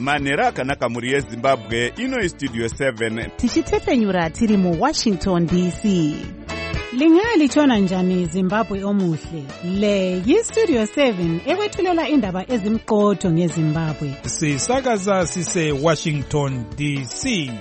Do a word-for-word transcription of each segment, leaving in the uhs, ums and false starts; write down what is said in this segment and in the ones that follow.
manhero akanaka mhuri yezimbabwe. Ino istudio seven tichitepfenyura tiri muwashington D C. Lingalitshona njani Zimbabwe omuhle? Le yistudio seven ekwethulela indaba ezimqotho ngeZimbabwe. Sisakaza sise Washington D C.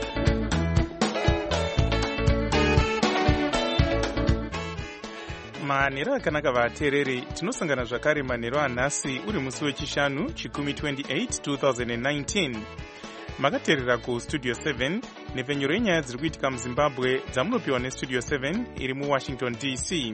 manhero akanaka vateereri, tinosangana zvakare manhero anhasi uri musi wechishanu chikumi twenty-eight two thousand nineteen. Makateerera kustudio seven nepfenyuro yenyaya dziri kuitika muzimbabwe dzamunopiwa nestudio seven iri muwashington D C.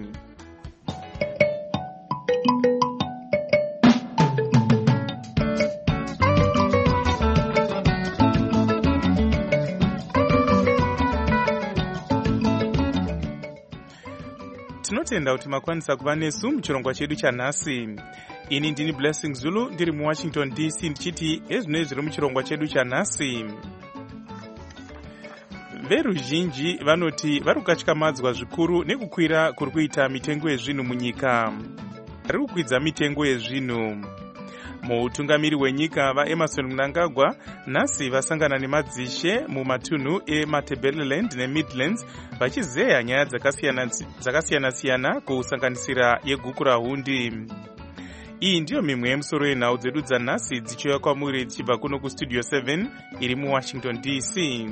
Tinotenda kuti makwanisa kuva nesu muchirongwa chedu chanhasi. Ini ndini Blessing Zulu ndiri muwashington D C ndichiti ezvinoi zviri muchirongwa chedu chanhasi. Veruzhinji vanoti vari kukatyamadzwa zvikuru nekukwira kuri kuita mitengo yezvinhu munyika. Vari kukwidza mitengo yezvinhu. Muutungamiri wenyika vaEmerson Mnangagwa nhasi vasangana nemadzishe mumatunhu eMatabeleland neMidlands vachizeya nyaya dzakasiyana-siyana kusanganisira yeguku rahundi. Iyi ndiyo mimwe yemusoro yenhau dzedu dzanhasi dzichiuya kwamuri dzichibva kuno kustudio seven iri muwashington D C.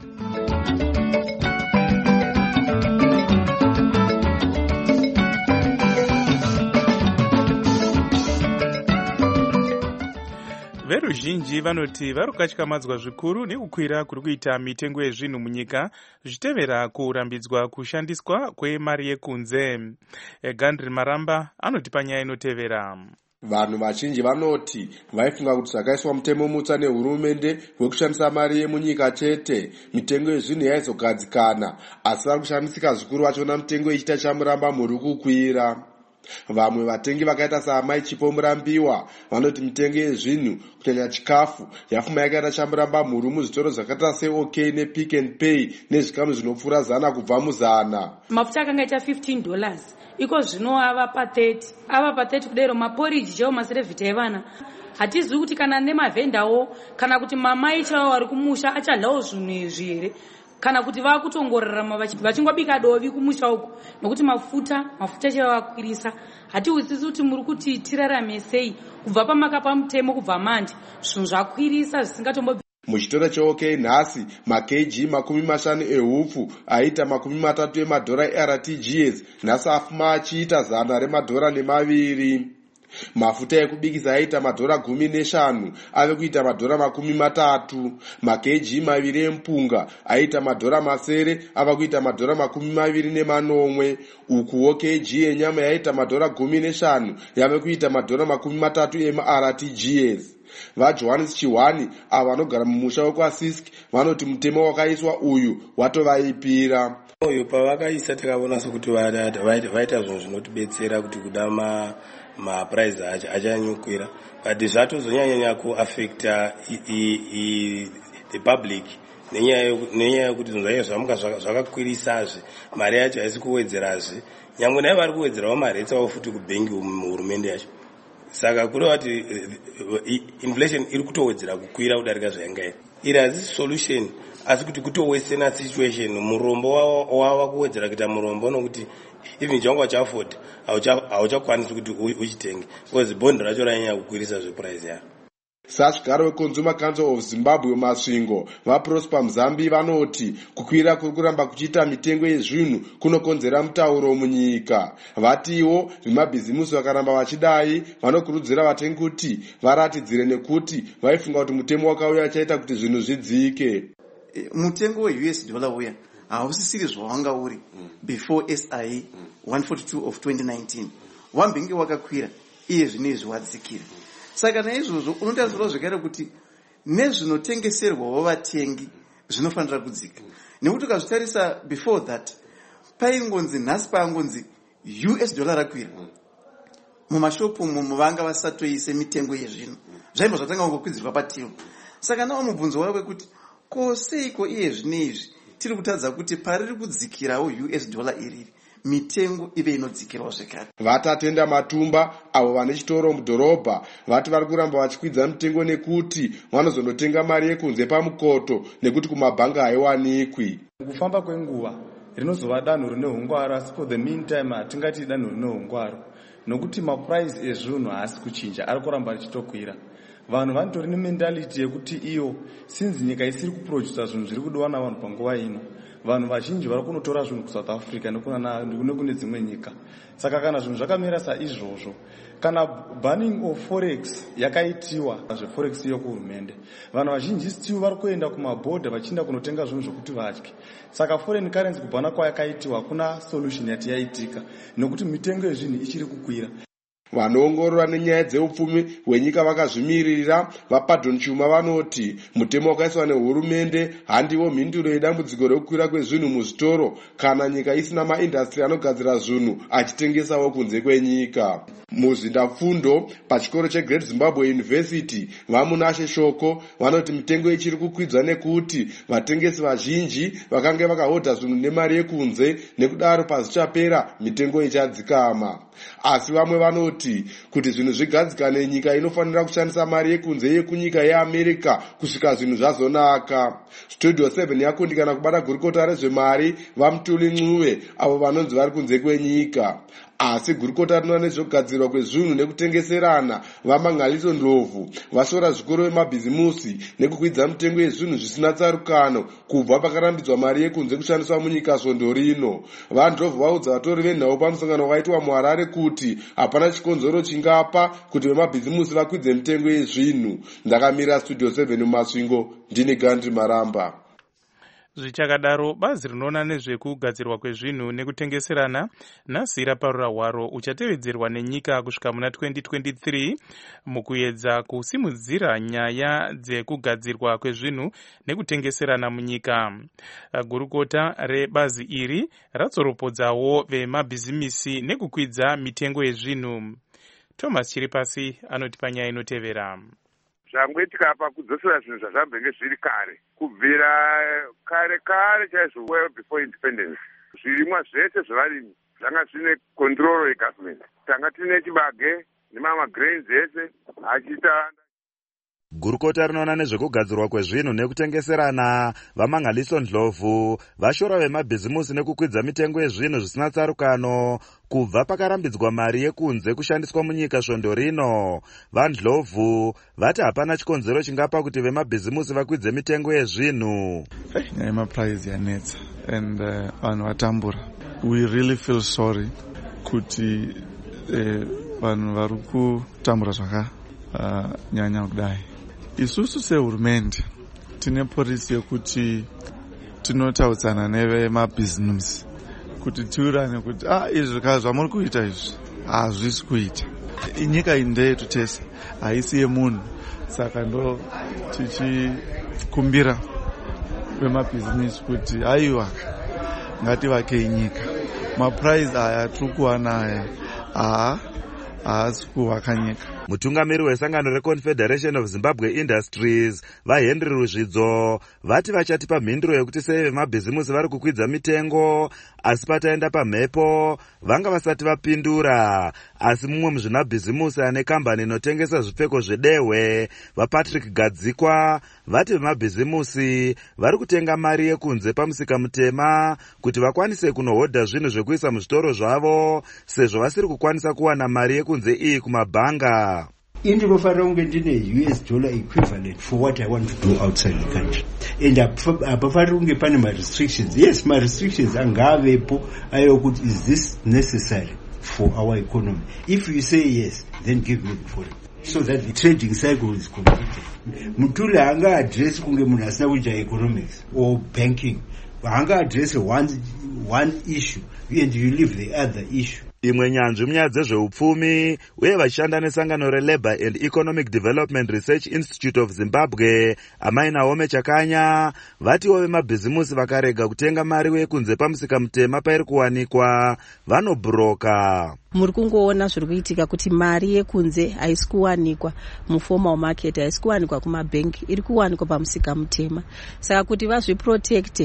Veruzhinji vanoti vari kukatyamadzwa zvikuru nekukwira kuri kuita mitengo yezvinhu munyika zvichitevera kurambidzwa kushandiswa kwemari yekunze. Gandri Maramba anotipa nyaya inotevera. Vanhu vazhinji vanoti vaifunga kuti zvakaiswa mutemo mutsva nehurumende wekushandisa mari yemunyika chete mitengo yezvinhu yaizogadzikana, asi vari kushandisika zvikuru vachiona mitengo ichita chamuramba muri kukwira. Vamwe vatengi vakaita saamai Chipo Murambiwa vanoti mitengo yezvinhu kunyanya chikafu yafuma yakaita chamuramba mhuru muzvitoro zvakaita seOK nePick and Pay nezvikamu zvinopfuura zana kubva muzana. Mafuta akanga aita fifteen dollars iko zvino ava pa thirty ava pa thirty kudero maporiji chaiwo maserevhita evana. Hatizivi kuti kana nemavhendawo kana kuti mamai chaiwo vari kumusha achadlawo zvinhu izvi here kana kuti vakutongorarama vachingobika dovi kumusha uko nokuti mafuta mafuta chaiwo akwirisa. Hatihwisisi kuti muri kuti tirarame sei kubva pamakapa mutemo kubva manje zvinhu zvakwirisa zvisingatombo. Muchitoro cheOK nhasi makg makumi mashanu ehupfu aita makumi matatu emadhora eR T G S nhasi afuma achiita zana remadhora nemaviri. Mafuta ekubikisa aita madhora gumi neshanu ave kuita madhora makumi matatu. Makeji maviri empunga aita madhora masere ava kuita madhora makumi maviri nemanomwe. Ukuwo keji yenyama yaita madhora gumi neshanu yave kuita madhora makumi matatu emaR T G S. VaJohannes Chihwani ava vanogara mumusha wekwaSisk vanoti mutemo wakaiswa uyu watovaipira. Uyu pavakaisa takaona sokuti vaita zvinhu zvinotibetsera kuti kuda ma maprice achanyukwira, but zvatozonyanya kuaffecta the public nenyaya yekuti zvinhu zvaiye zvamuka zvakakwirisazve, mari yacho haisi kuwedzerazve, nyangwe naivo vari kuwedzerawo mari yetsawo futi kubhengi muhurumende yacho. Saka kureva kuti inflation iri kutowedzera kukwira kudarika zvainga iri. Iri hazisi solution, asi kuti kutowesena situation. Murombo wava kuwedzera kuita murombo nokuti even changwa chaFord hauchakwanisi kuti uchitenge because bond racho ranyanya kukwirisa zveprice yayo. Sachigaro weConsumer Council of Zimbabwe Masvingo vaProsper Mzambi vanoti kukwira kuri kuramba kuchiita mitengo yezvinhu kunokonzera mutauro munyika. Vatiwo vemabhizimusi vakaramba vachidai vanokurudzira vatengi kuti varatidzire nekuti vaifunga kuti mutemo wakauya achaita kuti zvinhu zvidzike. Mutengo we U S dollar uya hausisiri zvawanga uri before S I one forty-two of twenty nineteen. Wambenge wakakwira iye zvinezvi wadzikira. Saka naizvozvo unotarisirwa zvekare kuti nezvinotengeserwawo vatengi zvinofanira kudzika. Nekuti ukazvitarisa before that paingonzi nhasi paangonzi U S dollar rakwira mumashopu umo vanga vasatoise mitengo yezvinhu zvaibva zvatanga kungokwidzirwa patilo. Saka nawo mubvunzo wake kuti ko seiko iye zvinezvi tiri kutadza kuti pariri kudzikirawo U S dollar iriri mitengo ive inodzikirawo zvekare. Vatatenda Matumba avo vane chitoro mudhorobha vati vari kuramba vachikwidza mitengo nekuti vanozonotenga mari yekunze pamukoto nekuti kumabhanga haiwanikwi. Kufamba kwenguva rinozova danho rine hungwaro, asi for the meantime hatingati danho rine hungwaro nokuti mapuraisi ezvinhu haasi kuchinja, ari kuramba richitokwira. Vanhu vanotori nementality yekuti iyo since nyika isiri kuprodusa zvinhu zviri kudiwa navanhu panguva ino, vanhu vazhinji vari kunotora zvinhu kuSouth Africa nekune dzimwe nyika. Saka kana zvinhu zvakamira saizvozvo, kana banning of forex yakaitiwa zveforex iyo kuhurumende, vanhu vazhinji still vari kuenda kumabhodha vachienda kunotenga zvinhu zvokuti vadye. Saka foreign currency kubhana kwayakaitiwa kuna solution yati yaitika nokuti mitengo yezvinhu ichiri kukwira. Vanoongorora nenyaya dzeupfumi hwenyika vakazvimirira vaPadon Chuma vanoti mutemo wakaiswa nehurumende handiwo mhinduro yedambudziko rekukwira kwezvinhu muzvitoro kana nyika isina maindastri anogadzira zvinhu achitengesawo kunze kwenyika. Muzvindafundo pachikoro cheGreat Zimbabwe University vamunashe shoko vanoti mitengo ichiri kukwidzwa nekuti vatengesi vazhinji vakange vakahodha zvinhu nemari yekunze, nekudaro pazvichapera mitengo ichadzikama. Asi vamwe vanoti kuti zvinhu zvigadzikane nyika inofanira kushandisa mari yekunze yekunyika yeAmerica kusvika zvinhu zvazonaka. Studio seven yakundikana kubata gurukota rezvemari vaMutuli Ncube avo vanonzi vari kunze kwenyika. Asi gurukota rinoona nezvokugadzirwa kwezvinhu nekutengeserana vaMangaliso Ndlovu vashora zvikoro vemabhizimusi nekukwidza mitengo yezvinhu zvisina tsarukano kubva pakarambidzwa mari yekunze kushandiswa munyika svondo rino. VaNdlovu vaudza vatori venhau pamusangano wakaitwa muHarare kuti hapana chikonzero chingapa kuti vemabhizimusi vakwidze mitengo yezvinhu. Ndakamira Studio seven muMasvingo, ndini Gandhi Maramba. Zvichakadaro, bazi rinoona nezvekugadzirwa kwezvinhu nekutengeserana nhasi raparura hwaro uchatevedzerwa nenyika kusvika muna twenty twenty-three mukuedza kusimudzira nyaya dzekugadzirwa kwezvinhu nekutengeserana munyika. Gurukota rebazi iri ratsoropodzawo vemabhizimisi nekukwidza mitengo yezvinhu. Thomas Chiripasi anotipa nyaya inotevera. Zvamboitika apa kudzosera zvinhu zvazvambenge zviri kare kubvira kare kare chaizvo well before independence. Zvirimwa zvese zvevarimi zvanga zvine control yegovernment. Tanga tine chibage nemama grains ese achiita. Gurukota rinoona nezvekugadzirwa kwezvinhu nekutengeserana vaMangaliso Ndlovu vashora vemabhizimusi nekukwidza mitengo yezvinhu zvisina tsarukano kubva pakarambidzwa mari yekunze kushandiswa munyika svondo rino. VaNdlovu vati hapana chikonzero chingapa kuti vemabhizimusi vakwidze mitengo yezvinhu. Nyaya yemaprice yanetsa and vanhu uh, vatambura. We really feel sorry kuti vanhu uh, vari kutambura zvakanyanya uh, kudai. Isusu sehurumende tine polisi yekuti tinotaudzana nevemabhizimusi kuti tiurane kuti ah izvi kana zvamuri kuita izvi hazvisi kuita. Nyika iyi ndeyetu tese, haisi yemunhu. Saka ndo tichikumbira vemabhizimusi kuti aiwa ngativakei nyika. Mapurizi aya tiri kuwana aya haa haasi kuvaka nyika. Mutungamiri wesangano reConfederation of Zimbabwe Industries vaHenry Ruzvidzo vati vachatipa mhinduro yekuti sei vemabhizimusi vari kukwidza mitengo, asi pataenda pamhepo vanga vasati vapindura. Asi mumwe muzvinabhizimusi ane kambani inotengesa zvipfeko zvedehwe vaPatrick Gadzikwa vati vemabhizimusi vari kutenga mari yekunze pamusika mutema kuti vakwanise kunohodha zvinhu zvekuisa muzvitoro zvavo sezvo vasiri kukwanisa kuwana mari yekunze iyi kumabhanga. Indinofanira kunge ndine U S dollar equivalent for what I want to do outside the country. And hapafaniri kunge pane ma-restrictions. Yes, ma-restrictions angavepo ayokuti is this necessary for our economy. If you say yes, then give me the foreign. So that the trading cycle is completed. Mutuli hanga address kunge munhu asina kuita economics or banking. Hanga address one, one issue and you leave the other issue. Imwe nyanzvi munyaya dzezveupfumi uye vachishanda nesangano reLabour and Economic Development Research Institute of Zimbabwe Amai Naomi Chakanya vatiwo vemabhizimusi vakarega kutenga mari yekunze pamusika mutema pairi kuwanikwa vanobhuroka. Muri kungoona zviri kuitika kuti mari yekunze haisi kuwanikwa muformal market, haisi kuwanikwa kumabhengi, iri kuwanikwa pamusika mutema. Saka kuti vazviprotecte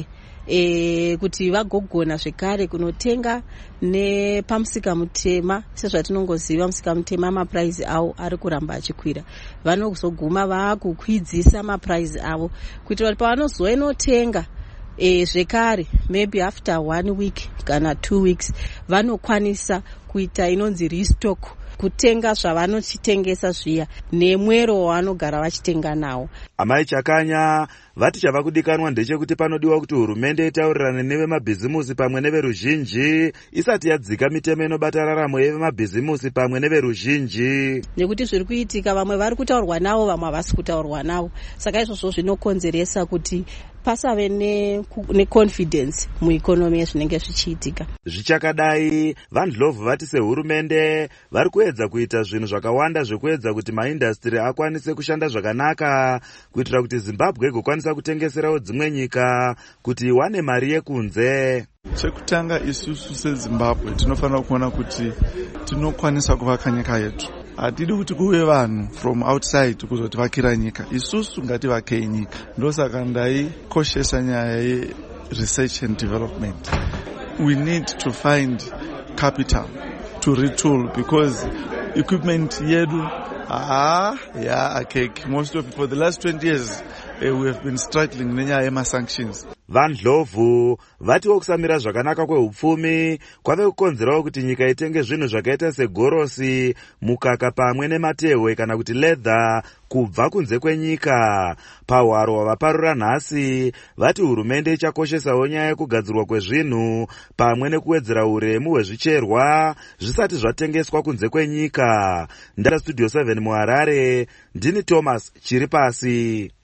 e, kuti vagogona zvekare kunotenga nepamusika mutema. Sezvatinongoziva musika mutema mapuraizi avo ari kuramba achikwira, vanozoguma vaakukwidzisa mapuraizi avo kuitira kuti pavanozoinotenga e, zvekare maybe after one week kana two weeks vanokwanisa kuita inonzi restock, kutenga zvavanochitengesa zviya nemwero wavanogara vachitenga nawo. Amai Chakanya vati chava kudikanwa ndechekuti panodiwa kuti hurumende itaurirane nevemabhizimusi pamwe neveruzhinji isati yadzika mitemo inobata raramo yevemabhizimusi pamwe neveruzhinji, nekuti zviri kuitika vamwe vari kutaurwa navo vamwe havasi kutaurwa navo. Saka izvozvo zvinokonzeresa kuti pasave neconfidence muikonomi yezvinenge zvichiitika. Zvichakadai, vandlovu vati sehurumende vari kuedza kuita zvinhu zvakawanda zvekuedza kuti maindastri akwanise kushanda zvakanaka kuitira kuti Zimbabwe igokwanisa kutengeserawo dzimwe nyika kuti iwane mari yekunze. Chekutanga, isusu seZimbabwe tinofanira kuona kuti tinokwanisa kuvaka nyika yetu. Hatidi kuti kuve vanhu from outside kuzotivakira nyika, isusu ngativakei nyika. Ndosaka ndaikoshesa nyaya ye-research and development. We need to find capital to retool because equipment yedu ah yeah okay most of it for the last twenty years uh, we have been struggling nenyaya yema-sanctions. Vandlovu vatiwo kusamira zvakanaka kwehupfumi kwave kukonzerawo kuti nyika itenge zvinhu zvakaita segorosi, mukaka pamwe nematehwe kana kuti leather kubva kunze kwenyika. Pahwaro hwavaparura nhasi vati hurumende ichakoshesawo nyaya yekugadzirwa kwezvinhu pamwe nekuwedzera uremu hwezvicherwa zvisati zvatengeswa kunze kwenyika. Ndara Studio seven muHarare, ndini Thomas Chiripasi.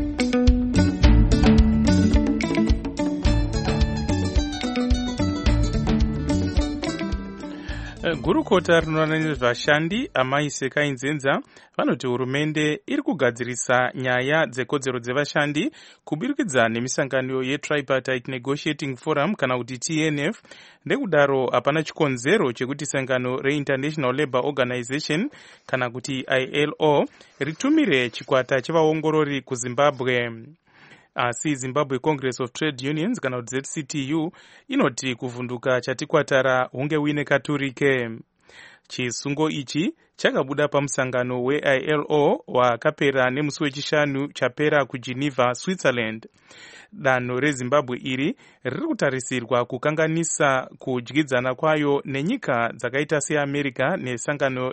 Gurukota rinoona nezvashandi Amai Sekai Nzenza vanoti hurumende iri kugadzirisa nyaya dzekodzero dzevashandi kubirikidza nemisangano yeTripartite Negotiating Forum kana kuti T N F. Nekudaro hapana chikonzero chekuti sangano reInternational Labour Organization kana kuti I L O ritumire chikwata chevaongorori kuZimbabwe. Asi Zimbabwe Congress of Trade Unions kana Z C T U inoti kuvhunduka chatikwatara hunge uine katurike. Chisungo ichi chakabuda pamusangano we-I L O wakapera nemusi wechishanu chapera kuGeneva, Switzerland. Danho reZimbabwe iri riri kutarisirwa kukanganisa kudyidzana kwayo nenyika dzakaita seAmerica nesangano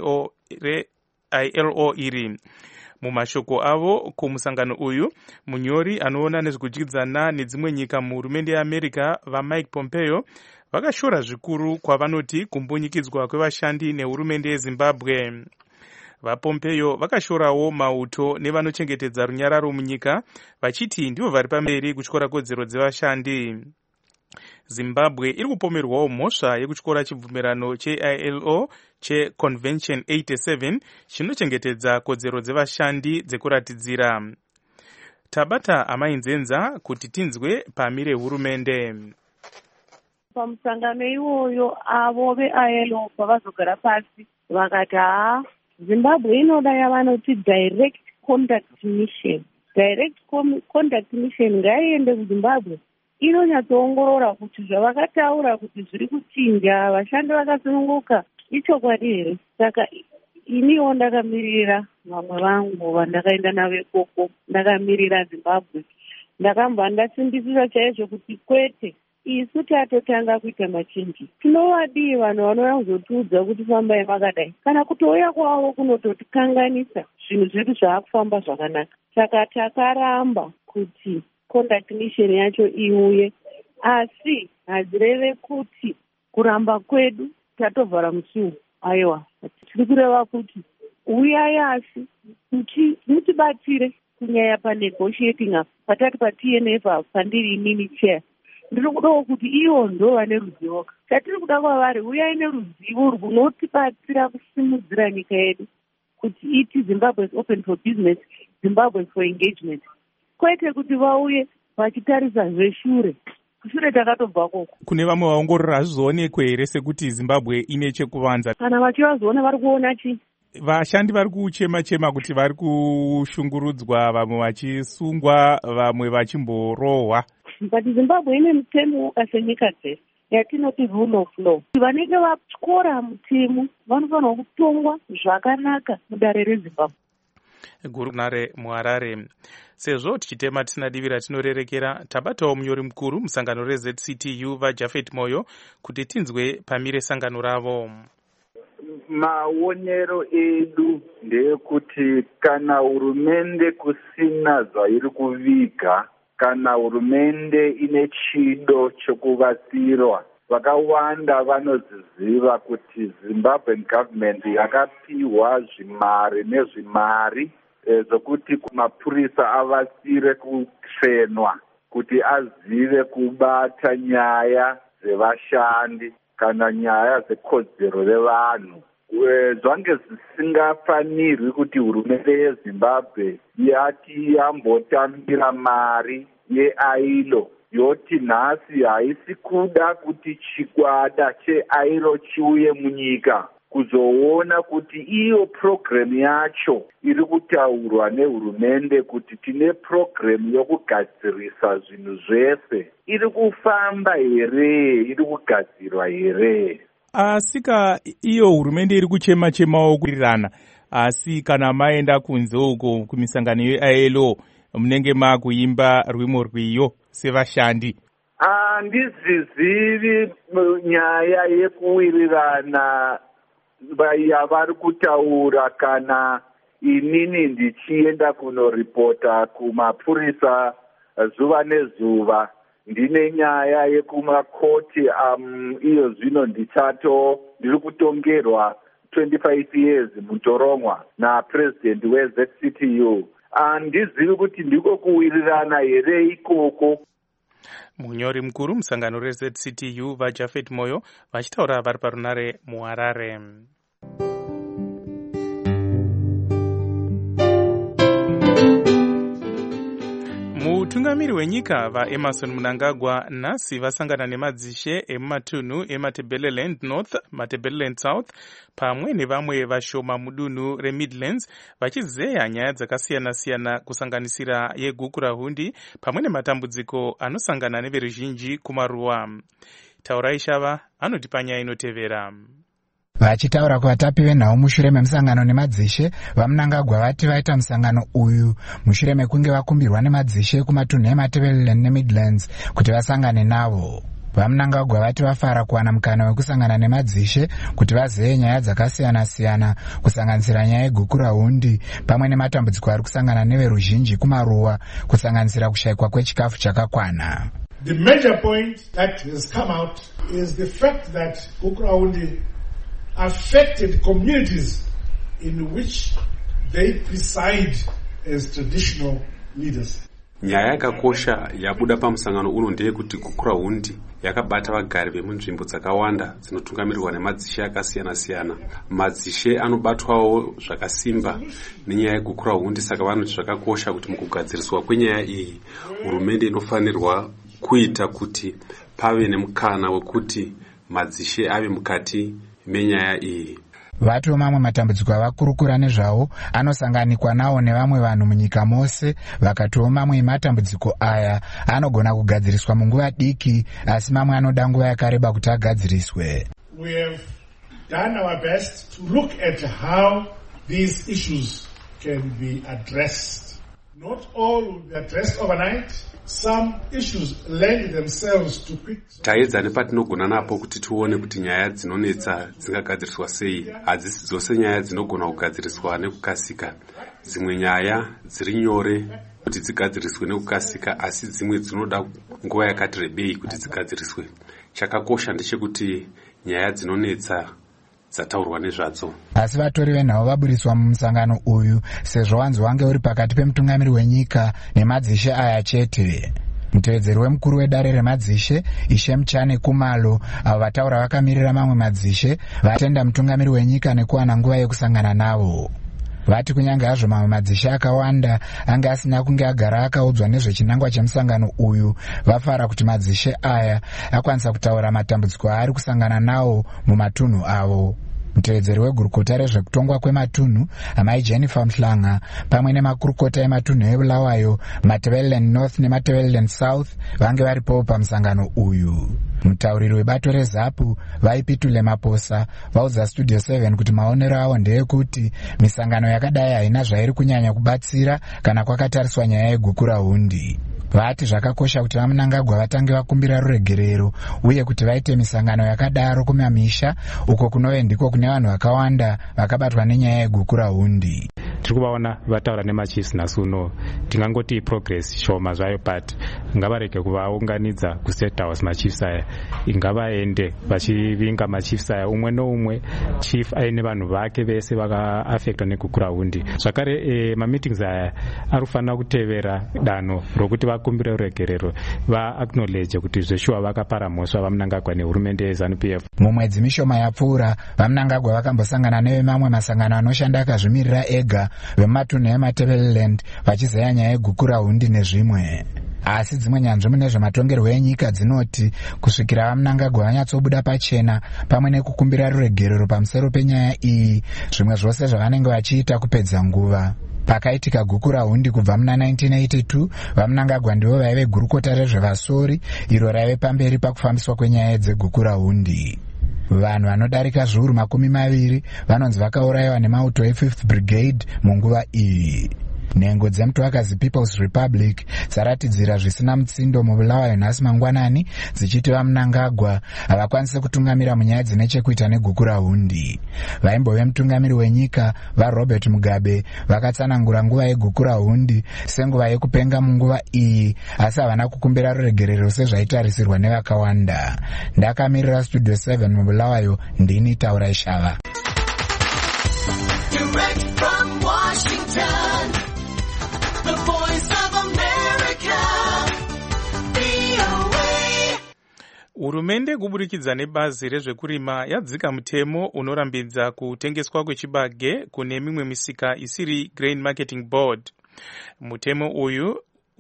re-I L O iri. Mumashoko avo kumusangano uyu, munyori anoona nezvekudyidzana nedzimwe nyika muhurumende yeAmerica vaMike Pompeo vakashora zvikuru kwavanoti kumbunyikidzwa kwevashandi nehurumende yeZimbabwe. VaPompeo vakashorawo mauto nevanochengetedza runyararo munyika vachiti ndivo vari pamberi kutyora kodzero dzevashandi. Zimbabwe iri kupomerwawo mhosva yekutyora chibvumirano che-I L O cheConvention eighty-seven chinochengetedza kodzero dzevashandi dzekuratidzira. Tabata Amai Nzenza kuti tinzwe pamire hurumende. Pamusangano iwoyo avo ve-I L O pavazogara pasi vakati haa Zimbabwe inoda yavanoti direct conduct mission. Direct conduct mission ngaiende kuZimbabwe inonyatsoongorora kuti zvavakataura kuti zviri kuchinja vashandi vakasununguka ichokwadi here. Saka iniwo ndakamirira vamwe vangu vandakaenda navo ikoko, ndakamirira Zimbabwe. Ndakambva ndasimbisisa chaizvo kuti kwete isu tatotanga kuita machinji. Tinovadii vanhu vanouya kuzotiudza kuti fambai makadai kana kutouya kwavo kunototikanganisa zvinhu zvedu zvaakufamba zvakanaka. Saka takaramba kuti conduct mission yacho iuye, asi hadzireve kuti kuramba kwedu tatovhara musuwo. Aiwa, tiri kureva kuti uyai asi mutibatsire kunyaya panegotiating apa patati pa-T N F apa pandiri inini chair. Ndiri kudawo kuti ivo ndo vane ruzivo. Chatiri kuda kwavari uyai neruzivo runotibatsira kusimudzira nyika yedu kuti iti Zimbabwe is open for business, Zimbabwe is for engagement. Kwete kuti vauye vachitarisa zveshure. Kushure takatobva koko. Kune vamwe vaongorora hazvizoonekwe here sekuti Zimbabwe ine chekuvanza? Kana vachivazoona vari kuona chi? Vashandi vari kuchema-chema kuti vari kushungurudzwa, vamwe vachisungwa, vamwe vachimborohwa. but Zimbabwe ine mutemo wakasenyika dzese yatinoti rule of law. Vanenge vatyora mutemo vanofanirwa kutongwa zvakanaka mudare reZimbabwe. Gurunare muHarare. Sezvo tichitema tisina divi ratinorerekera, tabatawo munyori mukuru musangano reZ C T U vaJafet Moyo kuti tinzwe pamire sangano ravo. Maonero edu ndeyekuti kana hurumende kusina zvairi kuviga, kana hurumende ine chido chokuvatsirwa, vakawanda vanoziziva kuti Zimbabwean government yakapiwa zvimari nezvimari e, zokuti kumapurisa avatsire kutrenwa kuti azive kubata nyaya dzevashandi kana nyaya dzekodzero revanhu. Zvange zvisingafanirwi kuti hurumende yeZimbabwe yati yambotambira mari yeailo yoti nhasi haisi kuda kuti chikwata cheailo chiuye munyika kuzoona kuti iyo program yacho iri kutaurwa nehurumende kuti tine program yokugadzirisa zvinhu zvese iri kufamba here, iri kugadzirwa here. Asika iyo hurumende iri kuchema chemawo kurirana, asi kana maenda kunze uko kumisangano ye-I L O munenge makuimba rwimo rwiyo sevashandi. Handizizivi nyaya yekuwirirana yavari kutaura kana inini ndichienda kunoripota kumapurisa zuva nezuva. Ndine nyaya yekumakoti um, iyo zvino ndichato ndiri kutongerwa twenty-five years mutoromwa na president weZ C T U. Handizivi kuti ndiko kuwirirana here ikoko. Munyori mukuru musangano reZ C T U vaJafet Moyo vachitaura vari parunare muHarare. Mutungamiri wenyika vaEmmerson Mnangagwa nhasi vasangana nemadzishe emumatunhu eMatabeleland North, Matabeleland South pamwe nevamwe vashoma mudunhu reMidlands vachizeya nyaya dzakasiyana-siyana kusanganisira yeGukurahundi pamwe nematambudziko anosangana neveruzhinji kumaruwa. Taurai Shava anotipa nyaya inotevera. Vachitaura kuvatapi venhau mushure memusangano nemadzishe, vaMnangagwa vati vaita musangano uyu mushure mekunge vakumbirwa nemadzishe kumatunhu eMatabeleland neMidlands kuti vasangane navo. VaMnangagwa vati vafara kuwana mukana wekusangana nemadzishe kuti vazeye nyaya dzakasiyana-siyana kusanganisira nyaya yeGukurahundi pamwe nematambudziko ari kusangana neveruzhinji kumaruwa kusanganisira kushayikwa kwechikafu chakakwana. The major point that has come out is the fact that Gukurahundi affected communities in which they preside as traditional leaders. Nyaya yakakosha yabuda pamusangano uno ndeyekuti Gukurahundi yakabata vagari vemunzvimbo dzakawanda dzinotungamirirwa nemadzishe akasiyana-siyana. Madzishe anobatwawo zvakasimba nenyaya yeGukurahundi, saka vanoti zvakakosha kuti mukugadziriswa kwenyaya iyi hurumende inofanirwa kuita kuti pave nemukana wekuti madzishe ave mukati menyaya iyi. Vatu mamwe matambudziko avakurukura nezvawo anosanganikwa nawo nevamwe vanhu munyika mose, vakatiwo mamwe ematambudziko aya anogona kugadziriswa munguva diki, asi mamwe anoda nguva yakareba kuti agadziriswe. We have done our best to look at how these issues can be addressed. Not all will be addressed overnight. Some issues lend themselves to quick. Taedza nepatinogona napo kuti tione kuti nyaya dzinonetsa dzingagadziriswa sei. Hadzisi dzose nyaya dzinogona kugadziriswa nekukasika. Dzimwe nyaya dziri nyore kuti dzigadziriswe nekukasika, asi dzimwe dzinoda nguva yakati rebei kuti dzigadziriswe. Chakakosha ndechekuti nyaya dzinonetsa dzataurwa nezvadzo. Asi vatori venhau vaburiswa mumusangano uyu sezvo wanzi wange uri pakati pemutungamiri wenyika nemadzishe aya chete. Mutevedzeri wemukuru wedare remadzishe Ishe Mchane Kumalo, avo vataura vakamirira mamwe madzishe, vatenda mutungamiri wenyika nekuwana nguva yekusangana navo. Vati kunyange hazvo mamwe madzishe akawanda anga asina kunge agara akaudzwa nezvechinangwa chemusangano uyu, vafara kuti madzishe aya akwanisa kutaura matambudziko aari kusangana nawo mumatunhu avo. Mutevedzeri wegurukota rezvekutongwa kwematunhu amai Jennifer Mhlanga pamwe nemakurukota ematunhu eBulawayo, Matabeleland North neMatabeleland South vange varipo pamusangano uyu. Mutauriri webato reZAPU vaipitule Maposa vaudza Studio seven kuti maonero avo ndeyekuti misangano yakadai haina zvairi kunyanya kubatsira kana kwakatariswa nyaya yegukura hundi. Vati zvakakosha kuti vaMnangagwa vatange vakumbira ruregerero uye kuti vaite misangano yakadaro kumamisha uko kunove ndiko kune vanhu vakawanda vakabatwa nenyaya yegukura hundi. Tiri kuvaona vataura nemachiefs nhasi uno, tingangoti progress shoma zvayo, but ngavarege kuvaunganidza kustate house machiefs aya, ingavaende vachivinga machiefs aya umwe noumwe chief aine vanhu vake vese vakaafectwa negukura hundi. Zvakare e, mameetings aya anofanira kutevera danho rokuti vakumbire ruregerero, vaacknowledge kuti zveshuwa vakapara mhosva vaMnangagwa nehurumende yeZANU-P F. Mumwedzi mishoma yapfuura vaMnangagwa vakambosangana nevemamwe masangano anoshanda akazvimirira ega vematunhu eMatabeleland vachizeya nyaya yegukura hundi nezvimwe. Asi dzimwe nyanzvi mune zvematongerwo enyika dzinoti kusvikira vaMnangagwa vanyatsobuda pachena pamwe nekukumbira ruregerero pamusoro penyaya iyi, zvimwe zvose zvavanenge vachiita kupedza nguva. Pakaitika gukura hundi kubva muna nineteen eighty-two, vaMnangagwa ndivo vaive gurukota rezvevasori iro raive pamberi pakufambiswa kwenyaya dzegukura hundi. Vanhu vanodarika zviuru makumi maviri vanonzi vakaurayiwa nemauto e-fifth Brigade munguva iyi. Nhengo dzeMutwakazi People's Republic dzaratidzira zvisina mutsindo muBulawayo nhasi mangwanani dzichiti vaMnangagwa havakwanisi kutungamira munyaya dzine chekuita negukura hundi. Vaimbove mutungamiri wenyika vaRobert Mugabe vakatsanangura nguva yegukura hundi senguva yekupenga munguva iyi, asi havana kukumbira ruregerero sezvaitarisirwa nevakawanda. Ndakamirira Studio seven muBulawayo, ndini Taura Shava. Direct from Washington, the voice of America, V O A. Hurumende kuburikidza nebazi rezvekurima yadzika mutemo unorambidza kutengeswa kwechibage kune mimwe misika isiri Grain Marketing Board. Mutemo uyu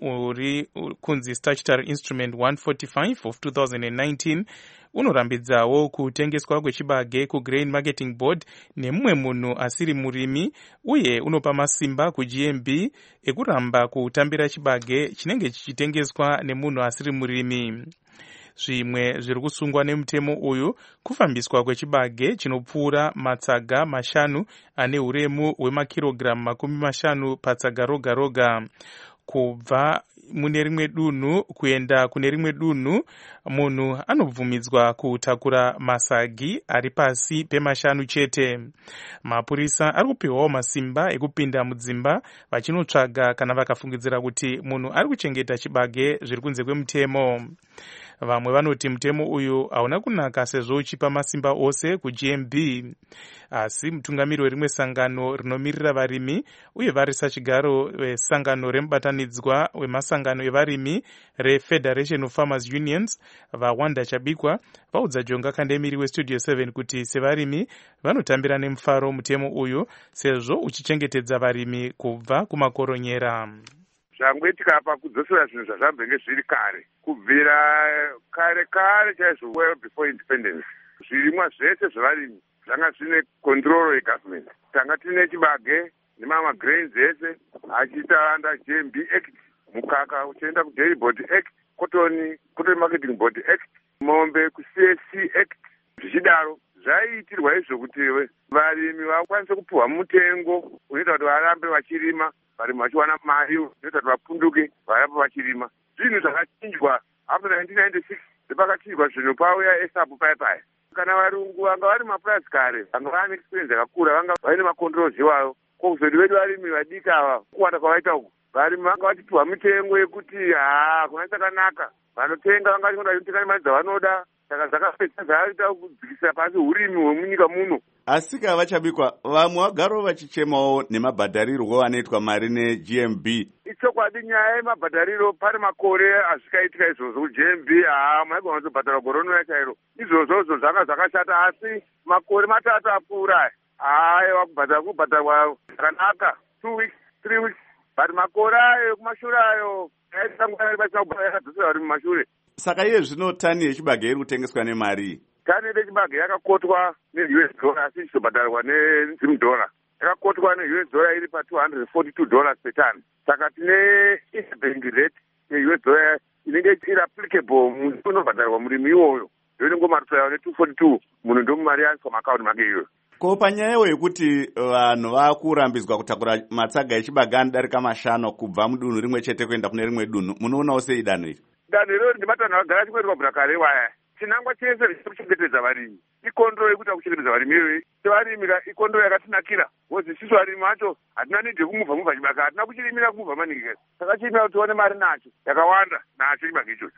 uri kunzi Statutory Instrument one forty-five of two thousand nineteen unorambidzawo kutengeswa kwechibage kuGrain Marketing Board nemumwe munhu asiri murimi, uye unopa masimba kuG M B ekuramba kutambira chibage chinenge chichitengeswa nemunhu asiri murimi. Zvimwe zviri kusungwa nemutemo uyu kufambiswa kwechibage chinopfuura matsaga mashanu ane uremu hwemakirogiramu makumi mashanu patsaga roga roga. Kubva mune rimwe dunhu kuenda kune rimwe dunhu, munhu anobvumidzwa kutakura masagi ari pasi pemashanu chete. Mapurisa ari kupiwawo masimba ekupinda mudzimba vachinotsvaga kana vakafungidzira kuti munhu ari kuchengeta chibage zviri kunze kwemutemo. Vamwe vanoti mutemo uyu hauna kunaka sezvo uchipa masimba ose kuG M B. Asi mutungamiri werimwe sangano rinomirira varimi uye varisa chigaro wesangano remubatanidzwa wemasangano evarimi reFederation of Farmers Unions vaWanda Chabikwa vaudza Jonga Kandemiri weStudio seven kuti sevarimi vanotambira nemufaro mutemo uyu sezvo uchichengetedza varimi kubva kumakoronyera. Zvangoitika apa kudzosera zvinhu zvazvambenge zviri kare kubvira kare kare chaizvo well before independence. Zvirimwa zvese zvevarimi zvanga zvine control yegovernment. Tanga tine chibage nemama grains ese achiita under G M B Act, mukaka uchienda kuDairy Board Act, cotton cotton marketing board act, mombe kuC S C Act. Zvichidaro zvaiitirwa izvo kuti varimi vakwanise kupuhwa mutengo unoita kuti varambe vachirima, varimi vachiwana mari unoita kuti vapunduke varambe vachirima. Zvinhu zvakachinjwa after nineteen ninety-six pakachinjwa zvinhu pauya esapu paya paya. Kana varungu vanga vari mapurazi kare vanga vane experience yakakura, vanga vaine macontrols iwayo. Kozoti vedu varimi vadiki ava kuwanda kwavaita uku, varimi vanga vachipiwa mitengo yekuti haa kuna chakanaka, vanotenga vanga vachinoda kutenga mari dzavanoda. Saka zvakapedza zvaaita kudzikisa pasi urimi hwemunyika muno. Asi Chabikwa, vamwe vagaro vachichemawo nemabhadharirwo anoitwa mari neG M B. Ichokwadi nyaya yemabhadhariro pane makore azvikaitika izvozvo kuG M B haa maigona kuzobhadhara gore rinouya chairo. Izvozvozvo zvanga zvakashata, asi makore matatu apfuura haiwa kubhadhara kubhadharwa zvakanaka two weeks three weeks, but makore ayo kumashure ayo aisangwana vasina kubhadhara yakadzosera vari mumashure. Saka iye zvino tani yechibage iri kutengeswa nemari. tani rechibage yakakotwa ne-U S dollar asi ichizobhadharwa nedzimwe dhora. Yakakotwa ne-U S dollar iri pa two hundred forty-two dollars per ton. Saka tine interbank rate ye-U S dollar inenge iri applicable munhu unobhadharwa murimi iwoyo. Ndio inenge marutso yawo ne-two forty-two munhu ndo mari yacho pamakaunti make iyoyo. Ko panyayewo yekuti vanhu vakurambidzwa kutakura matsaga echibage anodarika mashanu kubva mudunhu rimwe chete kuenda kune rimwe dunhu, munoonawo sei danho iri? Danho iroro ndimatanho agara chikwerwa kubvira kare waya. Chinangwa chese chekuchengetedza varimi ikondro yekuti kuchengetedza varimi iyoyi sevarimi ikondro yakatinakira wozi isusu varimi vacho hatina nidhe kumubva mubva chibage, hatina kuchirimira kumubva maningi. Saka chirimira kuti tione mari nacho yakawanda nacho chibage ichocho.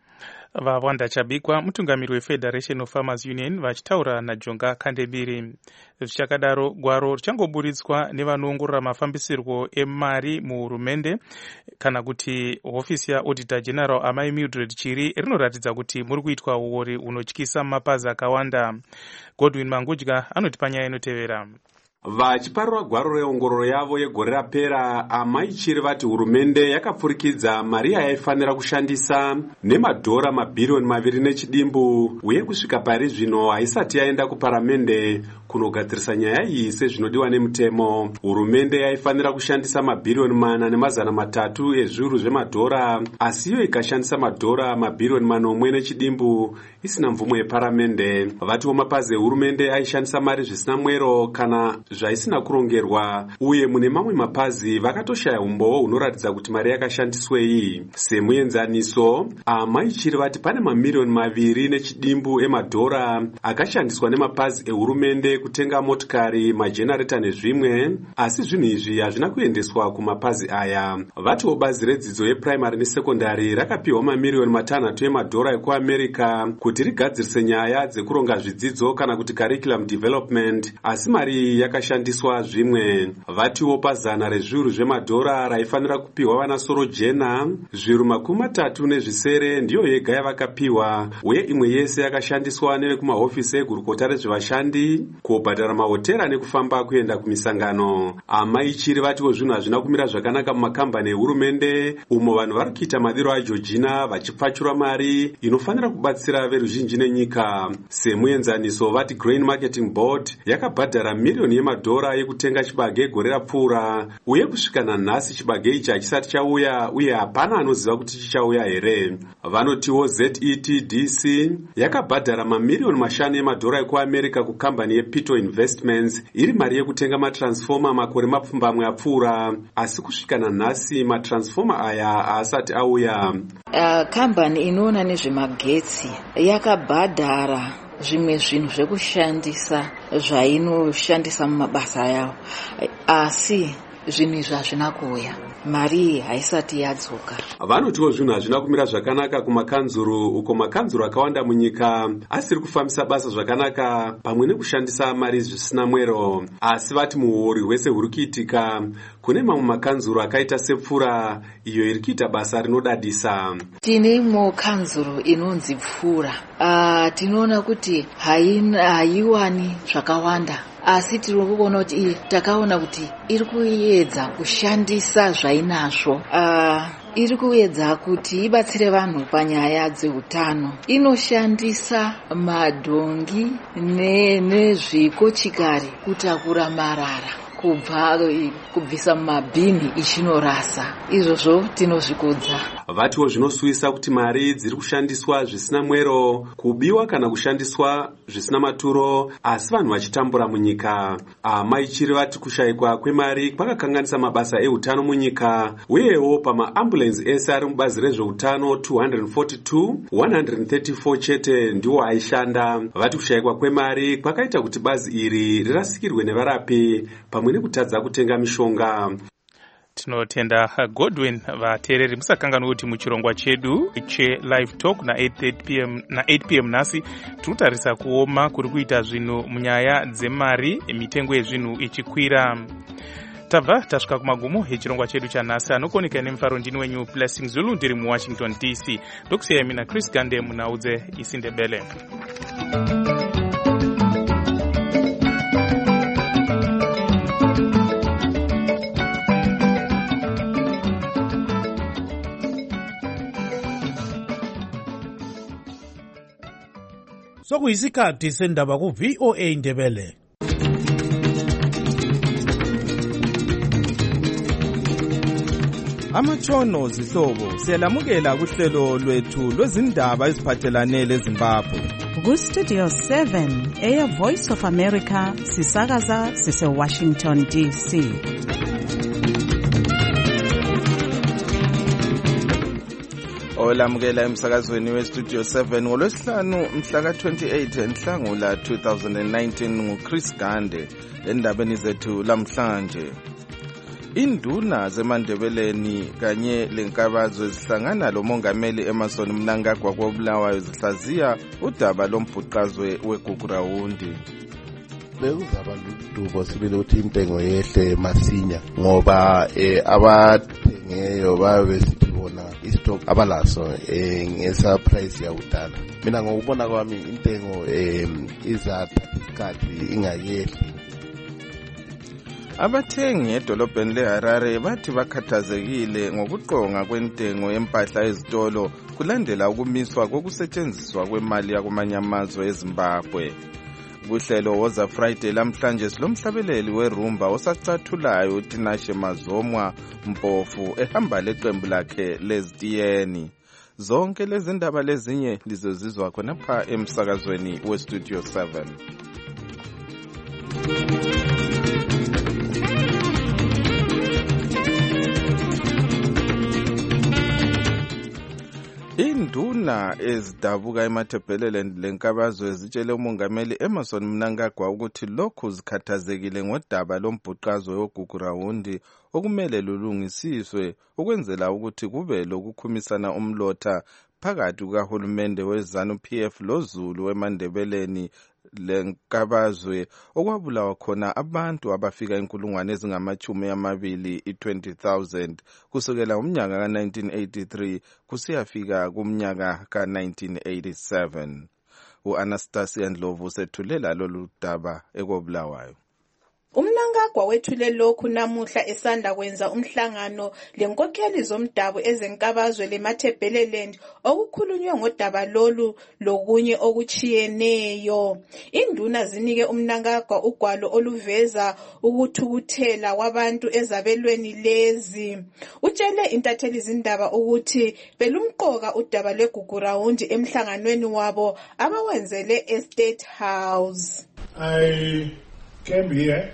Vawanda Chabikwa, mutungamiri weFederation of Farmers Union, vachitaura naJonga Kandebiri. Zvichakadaro, gwaro richangoburitswa nevanoongorora mafambisirwo emari muhurumende kana kuti hofisi yaAuditor General Amai Mildred Chiri rinoratidza kuti muri kuitwa uori unotyisa mapazi akawanda. Godwin Mangudya anoti panyaya inotevera. Vachiparura gwaro reongororo yavo yegore rapera, Amai Chiri vati hurumende yakapfurikidza mari yaifanira kushandisa nemadhora mabhirioni maviri nechidimbu, uye kusvika pari zvino haisati yaenda kuparamende kunogadzirisa nyaya iyi sezvinodiwa nemutemo. Hurumende yaifanira kushandisa mabhirioni mana nemazana matatu ezviuru zvemadhora, asi iyo ikashandisa madhora mabhirioni manomwe nechidimbu isina mvumo yeparamende. Vatiwo mapazi ehurumende aishandisa mari zvisina mwero kana zvaisina kurongerwa, uye mune mamwe mapazi vakatoshaya umbowo hunoratidza kuti mari yakashandiswei. Semuenzaniso, Amai Chiri vati pane mamirioni maviri nechidimbu emadhora akashandiswa nemapazi ehurumende kutenga motikari, majenareta nezvimwe, asi zvinhu izvi hazvina kuendeswa kumapazi aya. Vatiwo bazi redzidzo yeprimary nesekondari rakapiwa mamirioni matanhatu emadhora ekuAmerica kuti rigadzirise nyaya dzekuronga zvidzidzo kana kuti curriculum development, asi mari yakashandiswa zvimwe. Vatiwo pazana rezviuru zvemadhora raifanira kupiwa vanasoro jena, zviuru makumi matatu nezvisere ndiyo yega yavakapiwa, uye imwe yese yakashandiswa nevekumahofisi egurukota rezvevashandi, kubhadhara mahotera nekufamba kuenda kumisangano. Amai Chiri vatiwo zvinhu hazvina kumira zvakanaka mumakambani ehurumende, umo vanhu vari kuita madiro aJorgina vachipfachura mari inofanira kubatsira veruzhinji nenyika. Semuenzaniso, vati Grain Marketing Board yakabhadhara mirioni yemadhora yekutenga chibage gore rapfuura, uye kusvika nanhasi chibage ichi hachisati chauya, uye hapana anoziva kuti chichauya here. Vanotiwo Z E T D C yakabhadhara mamirioni mashanu emadhora ekuAmerica kukambani yePito Investments iri mari yekutenga matransfoma makore mapfumbamwe apfuura, asi kusvika nanhasi matransfoma aya haasati auya. Uh, kambani inoona nezvemagetsi yakabhadhara zvimwe zvinhu zvekushandisa zvainoshandisa mumabasa yawo, asi zvinhu izvi hazvina kuuya, mari haisati yadzoka. Vanotiwo zvinhu hazvina kumira zvakanaka kumakanzuru, uko makanzuru akawanda munyika asiri kufambisa basa zvakanaka pamwe nekushandisa mari zvisina mwero. Asi vati muhuori hwese huri kuitika kune mamwe makanzuru akaita sepfura iyo iri kuita basa rinodadisa. Tine imwe kanzuru inonzi Pfura. Uh, tinoona kuti haiwani zvakawanda, asi tiri kuona kuti takaona kuti iri kuedza kushandisa zvainazvo. Uh, iri kuedza kuti ibatsire vanhu panyaya dzeutano. Inoshandisa madhongi nezvikochikari kutakura marara kubva kubvisa mumabhini ichinorasa. Izvozvo tinozvikudza. Vatiwo zvinosuyisa kuti mari dziri kushandiswa zvisina mwero, kubiwa kana kushandiswa zvisina maturo, asi vanhu vachitambura munyika. Amai Chiri vati kushayikwa kwemari kwakakanganisa mabasa eutano munyika, uyewo pamaambulenzi ese ari mubazi rezveutano two hundred forty-two, one hundred thirty-four chete ndiwo aishanda. Vati kushayikwa kwemari kwakaita kuti bazi iri rirasikirwe nevarapi pamwe nekutadza kutenga mishonga. Tinotenda Godwin. Vateereri musakanganwa kuti muchirongwa chedu cheLive Talk na eight thirty p m na eight p m nhasi tinotarisa kuoma kuri kuita zvinhu munyaya dzemari, mitengo yezvinhu ichikwira. Tabva tasvika kumagumo echirongwa chedu chanhasi. Anokoneka nemufaro ndini wenyu Blessing Zulu, ndiri muWashington D C. Ndokusiya mina Chris Gande munaudze Isindebele. So sokuyisikhathi sendaba ku-V O A Ndebele. Amatshono zihlobo siyalamukela kuhlelo lwethu lwezindaba eziphathelane leZimbabwe. Ku-Studio seven, Air Voice of America, sisakaza sise-Washington D C. Olamukela emsakazweni we-Studio seven ngolwesihlanu mhla ka-twenty-eight Nhlangula two thousand nineteen nguChris Gande endabeni zethu lamhlanje. Induna zemandebeleni kanye lenkabazwe zihlangana lomongameli Emmerson Mnangagwa koBulawayo zihlaziya udaba lombhuqazwe weGugurawundi. Bekuzaba ludubo sibile ukuthi intengo yehle masinya ngoba eh, abathengeyo babe sithi bona istock abalaso eh, ngesa price yakudala. Mina ngokubona kwami intengo eh, izathatha isikhathi ingayehli. Abathengi edolobheni leHarare bathi bakhathazekile ngokuqonga kwentengo yempahla ezitolo kulandela ukumiswa kokusetshenziswa kwemali yakumanye amazwe eZimbabwe. Kuhlelo Woza Friday lamhlanje silomhlabeleli werumba osacathulayo uTinashe Mazomwa Mpofu ehamba leqembu lakhe lezitiyeni. Zonke lezi ndaba lezinye lizozizwa khonapha emsakazweni weStudio seven. Induna ezidabuka emathebhelele lenkabazwe zitshele umongameli Emmerson Mnangagwa ukuthi lokhu zikhathazekile ngodaba lombhuqazwe weGugurawundi okumele lulungisiswe ukwenzela ukuthi kube lokukhumisana umlotha phakathi kukahulumende weZanu P F loZulu wemandebeleni lenkabazwe okwabulawa khona abantu abafika inkulungwane ezingamachumi amabili i-twenty thousand kusukela umnyaka ka nineteen eighty-three kusiyafika kumnyaka ka nineteen eighty-seven. U-Anastasia Ndlovu sethulela lolu daba ekobulawayo. Umnangagwa wethule lokhu namuhla esanda kwenza umhlangano lenkokheli zomdabu ezenkabazwe leMathebeleland okukhulunywe ngodaba lolu lokunye okuchiyeneyo. Induna zinike umnangagwa ugwalo oluveza ukuthukuthela kwabantu ezabelweni lezi. Utshele intatheli zindaba ukuthi belumqoka udaba lweGugurawundi emhlanganweni wabo abawenzele eState House. I came here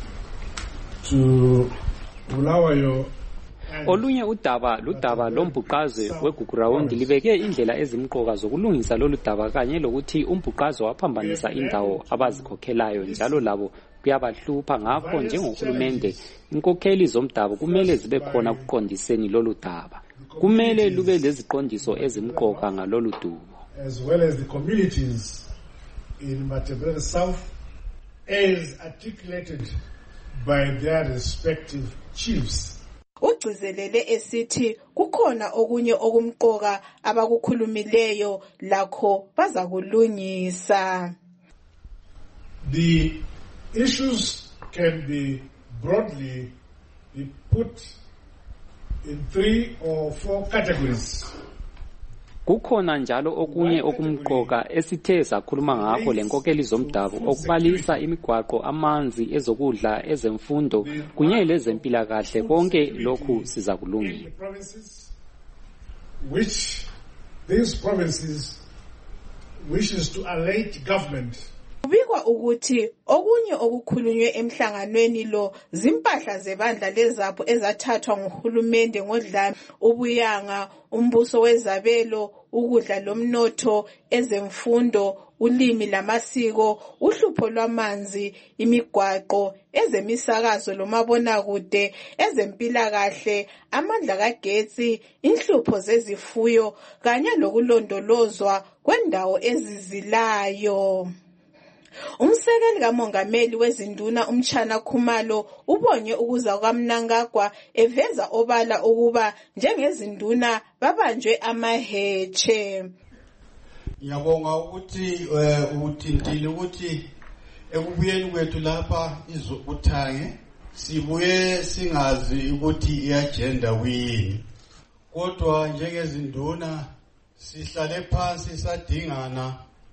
to Bulawayo. Olunye udaba ludaba lombhuqazwe weGugurawundi libeke indlela ezimqoka zokulungisa lolu daba kanye lokuthi umbhuqazwe waphambanisa indawo abazikhokhelayo njalo labo kuyabahlupha. Ngakho njengohulumende inkokheli zomdabu kumele zibe khona kuqondiseni lolu daba. Kumele lube leziqondiso ezimqoka ngalolu dubo. As well as the communities in Mathebele South as articulated by their respective chiefs. Ugcizelele esithi kukhona okunye okumqoka abakukhulumileyo lakho bazakulungisa. The issues can be broadly be put in three or four categories. Kukhona njalo okunye okumqoka esithe sakhuluma ngakho lenkokeli zomdabu okubalisa imigwaqo, amanzi, ezokudla, ezemfundo kunye lezempilakahle. Konke lokhu sizakulungisa. Which these provinces wishes to allate government. Kubikwa ukuthi okunye okukhulunywe emhlanganweni lo zimpahla zebandla lezapho ezathathwa nguhulumende ngodlame, ubuyanga, umbuso wezabelo, ukudla lomnotho, ezemfundo, ulimi lamasiko, uhlupho lwamanzi, imigwaqo, ezemisakazo lomabonakude, ezempilakahle, amandla kagetsi, inhlupho zezifuyo kanye lokulondolozwa kwendawo ezizilayo. Umsekeli kamongameli wezinduna uMchana Khumalo ubonye ukuza kwaMnangagwa eveza obala ukuba njengezinduna babanjwe amaheche. Ngiyabonga ukuthi uthintile ukuthi ekubuyeni kwethu lapha izokuthange sibuye singazi ukuthi iagenda kuyini, kodwa njengezinduna sihlale phansi sadingana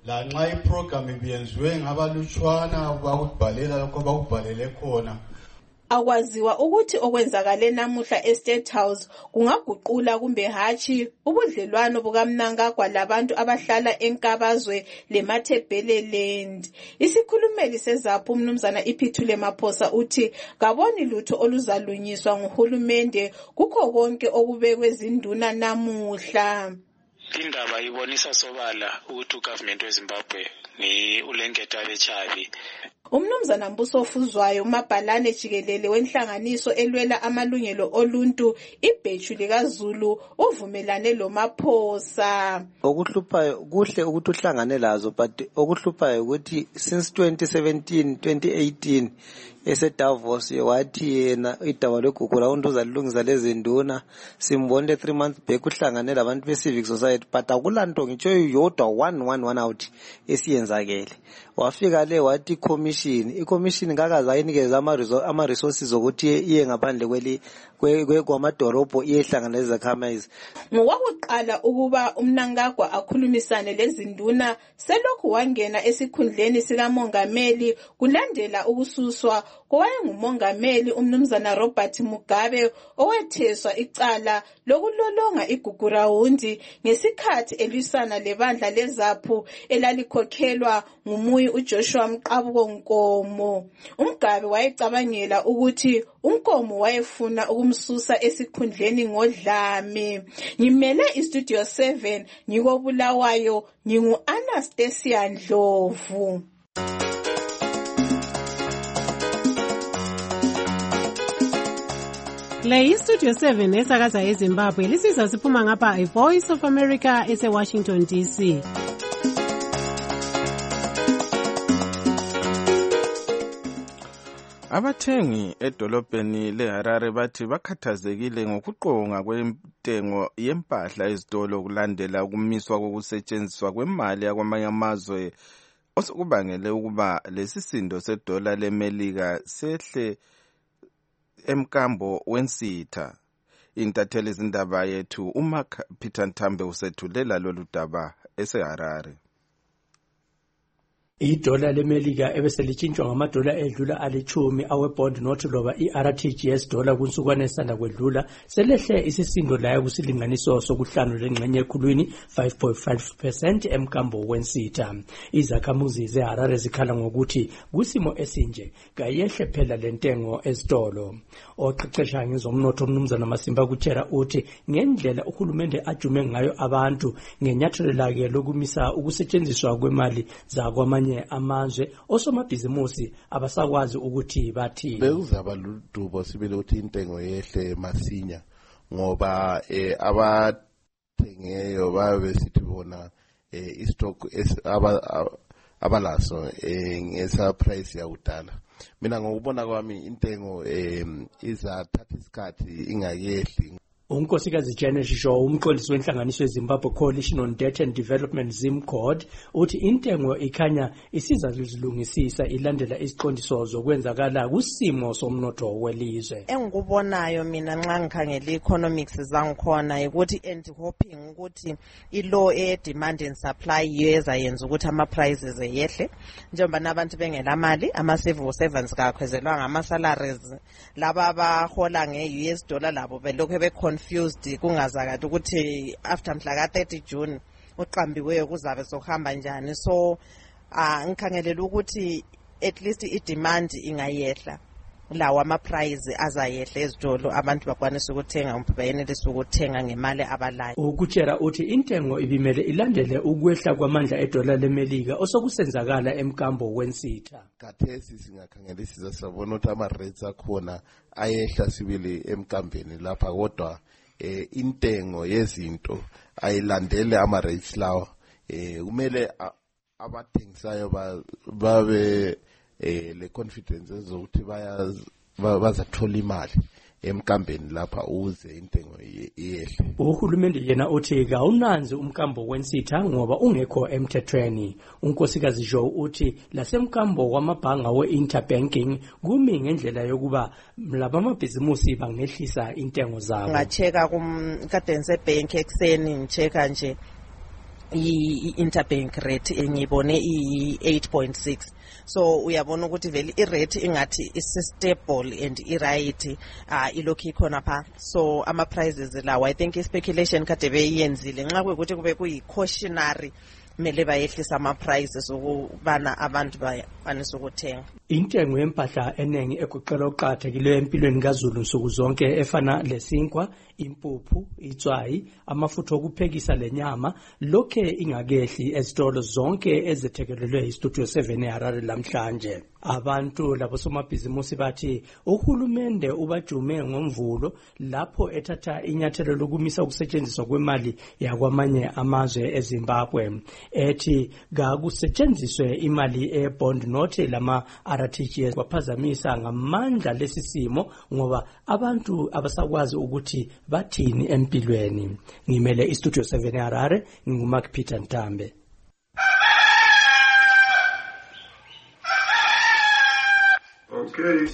lanxa iprogram ibiyenziwe ngabalutshwana bakubhalela lokho bakubhalele khona. Akwaziwa ukuthi okwenzakale namuhla eState House kungaguqula kumbe hatshi ubudlelwano bukaMnangagwa labantu abahlala enkabazwe leMathebeleland. Isikhulumeli seZAPHU umnumzana Iphithule Maphosa uthi kaboni lutho oluzalunyiswa nguhulumende kukho konke okubekwe zinduna namuhla. Indaba ibonisa sobala ukuthi ugovernment weZimbabwe ni ulengeta bechavi. Umnumzana Mbuso Ofuzwayo umabhalane jikelele wenhlanganiso elwela amalungelo oluntu ibheju likaZulu uvumelane lo Maphosa. Okuhluphayo kuhle ukuthi uhlangane lazo but okuhluphayo ukuthi since twenty seventeen twenty eighteen ese Davos wathi yena idaba leGugurawundi uzalungisa lezi nduna simbonde three months back uhlangane labantu be civic society but akulanto ngitsho yodwa one one one out esiyenzakele. Wafika le wathi commission i-commission ngakaza ayinikeza ama resources ukuthi iye ngaphandle kweli kwamadorobho iyehlanganeza zakhamizi. Ngokwakuqala ukuba uMnangagwa akhulumisane lezinduna selokhu wangena esikhundleni sikamongameli kulandela ukususwa kowayengumongameli umnumzana Robert Mugabe owetheswa icala lokulolonga iGugurawundi ngesikhathi elwisana lebandla leZAPHU elalikhokhelwa ngumuyi uJoshua Mqabuko Nkomo. uMgabe wayecabangela ukuthi uNkomo wayefuna ukumsusa esikhundleni ngodlame. Ngimele iStudio seven ngikobulawayo ngingu Anastasia Ndlovu. Le iStudio seven esakaza eZimbabwe lisiza siphuma ngapha iVoice of America ese Washington D C. Abathengi edolobheni leHarare bathi bakhathazekile ngokuqonga kwentengo yempahla ezitolo kulandela ukumiswa kokusetshenziswa kwemali yakwamanye amazwe osokubangele ukuba lesisindo sedola leMelika sehle emkambo wensitha. Intatheli izindaba yethu uMark Peter Ntambe usethulela lolu daba eseHarare. Idola leMelika ebeselitshintshwa ngamadola edlula alithumi awebond note loba i-R T G S dollar kunsukwana esanda kwedlula selehle isisindo layo kusilinganiso sokuhlanu lengxenye ekhulwini five point five percent emkambo wensitha. Izakhamuzi zeHarare zikhala ngokuthi kusimo esinje kayehle phela lentengo ezitolo. Oqeqesha ngezomnotho umnumzana Masimba Kuchera uthi ngendlela uhulumende ajume ngayo abantu ngenyathelo lake lokumisa ukusetshenziswa kwemali zakwamanye amazwe osomabhizimusi abasakwazi ukuthi bathi bekuzaba ludubo sibele ukuthi intengo yehle masinya ngoba eh, abathengeyo babe sithi bona eh, istock aba abalaso eh, ngesa price yakudala. Mina ngokubona kwami intengo eh, izathatha isikhathi ingakehli. Unkosikazi Janet Shaw umqondisi wenhlanganiso yeZimbabwe Coalition on Debt and Development ZimCord uthi intengo ikhanya isiza lizilungisisa ilandela isiqondiso zokwenzakala kusimo somnotho welizwe. Engikubonayo mina nxa ngikhangela economics zangikhona ukuthi and hoping ukuthi ilo e demand and supply yeza yenza ukuthi ama prices eyehle njengoba nabantu bengela mali ama civil servants kakhwezelwa ngama salaries laba abahola nge-U S dollar labo belokho be confused kungazakade ukuthi after mhla ka thirty June uqambiweyo kuzabe sohamba njani. So ah ngikhangelela ukuthi at least i demand ingayehla lawa ama price azayehla ezitolo abantu bakwanisa ukuthenga umphakayenelisa ukuthenga ngemali abalayo. Ukutshera uthi intengo ibimele ilandele ukwehla kwamandla edola leMelika osokusenzakala emkambo wensitha. Kathesi singakhangelisisa sabona ukuthi ama rates akhona ayehla sibili emkambeni lapha kodwa eh intengo yezinto ayilandele ama rates lawo. Eh kumele abathengisayo babe eh le confidence ezokuthi baya bazathola imali emkambeni lapha uze intengo iyehle. Uhulumende yena uthi kawunanzi umkambo wensitha ngoba ungekho emthethweni. Unkosikazi Jo uthi lasemkambo wamabhanga we-interbanking kumi ngendlela yokuba laba amabhizimusi bangehlisa intengo zabo. Ngacheka kumkadense bank ekseni ngicheka nje i-interbank rate engiyibone i-eight point six. So uyabona ukuthi vele i-rate ingathi is-stable and i-right uh, ilokhu ikhona pha. So ama-prices lawo I think i-speculation kade beyenzile nxa kuyukuthi kube kuyi-cautionary mele bayehlisa ama-prices ukubana abantu bakwanise ukuthenga. Intengo yempahla eningi ekuqala oqhathekileyo empilweni kaZulu nsuku zonke efana lesinkwa, impuphu, itswayi, amafutha okuphekisa lenyama lokhe ingakehli ezitolo zonke ezethekelelwe iStudio seven eHarare lamhlanje. Abantu labo somabhizimusi bathi uhulumende ubajume ngomvulo lapho ethatha inyathelo lokumisa ukusetshenziswa kwemali yakwamanye amazwe eZimbabwe. Ethi gakusetshenziswe imali ebond note lama R T G S kwaphazamisa ngamandla lesisimo ngoba abantu abasakwazi ukuthi bathini empilweni. Ngimele iStudio seven eHarare, nginguMark Peter Ntambe. Okay.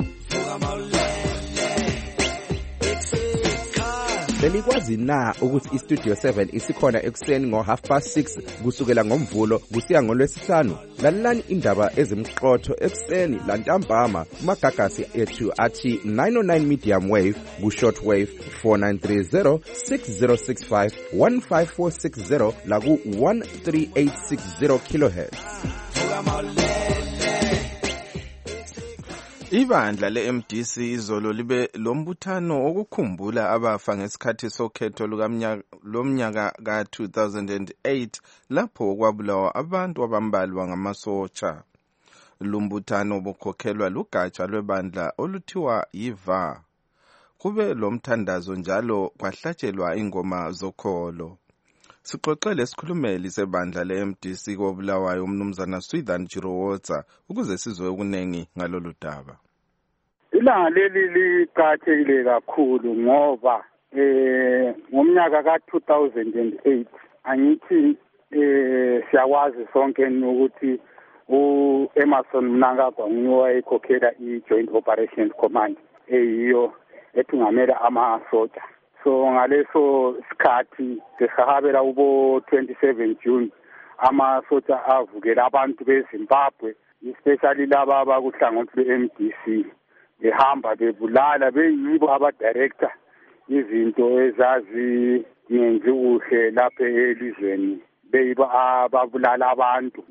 Benikwazi na ukuthi iStudio seven isikhona ekuseni ngo half past six kusukela ngomvulo kusiya ngolwesihlanu? Lalelani indaba ezimqotho ekuseni lantambama kumagagasi ethu athi nine oh nine medium wave ku short wave four nine three zero six zero six five one five four six zero la ku one three eight six zero kilohertz. Ibandla le-M D C izolo libe lombuthano okukhumbula abafa ngesikhathi sokhetho lomnyaka ka two thousand eight lapho kwabulawa abantu abambalwa ngamasotsha. Lumbuthano bukhokhelwa lugatsha lwebandla oluthiwa yiva. Kube lomthandazo njalo kwahlatshelwa ingoma zokholo. Sixoxele isikhulumeli sebandla le-M D C kobulawayo umnumzana Swithan Jirowotsa ukuze sizwe okunengi ngalolu daba. Ilanga leli liqathekile kakhulu ngoba eh ngomnyaka ka two thousand eight angithi eh siyakwazi sonke ukuthi uEmerson Mnangagwa nguye ekhokhela i-Joint Operations Command eyiyo ethungamela amasotsha. So ngaleso sikhathi sesahabela ubo twenty-seven June amasotsha avukela abantu beZimbabwe especially laba abakuhlangothi lwe-M D C behamba bebulala beyibo abadirector izinto ezazi ngenzi uhle lapha elizweni beyibo ababulala abantu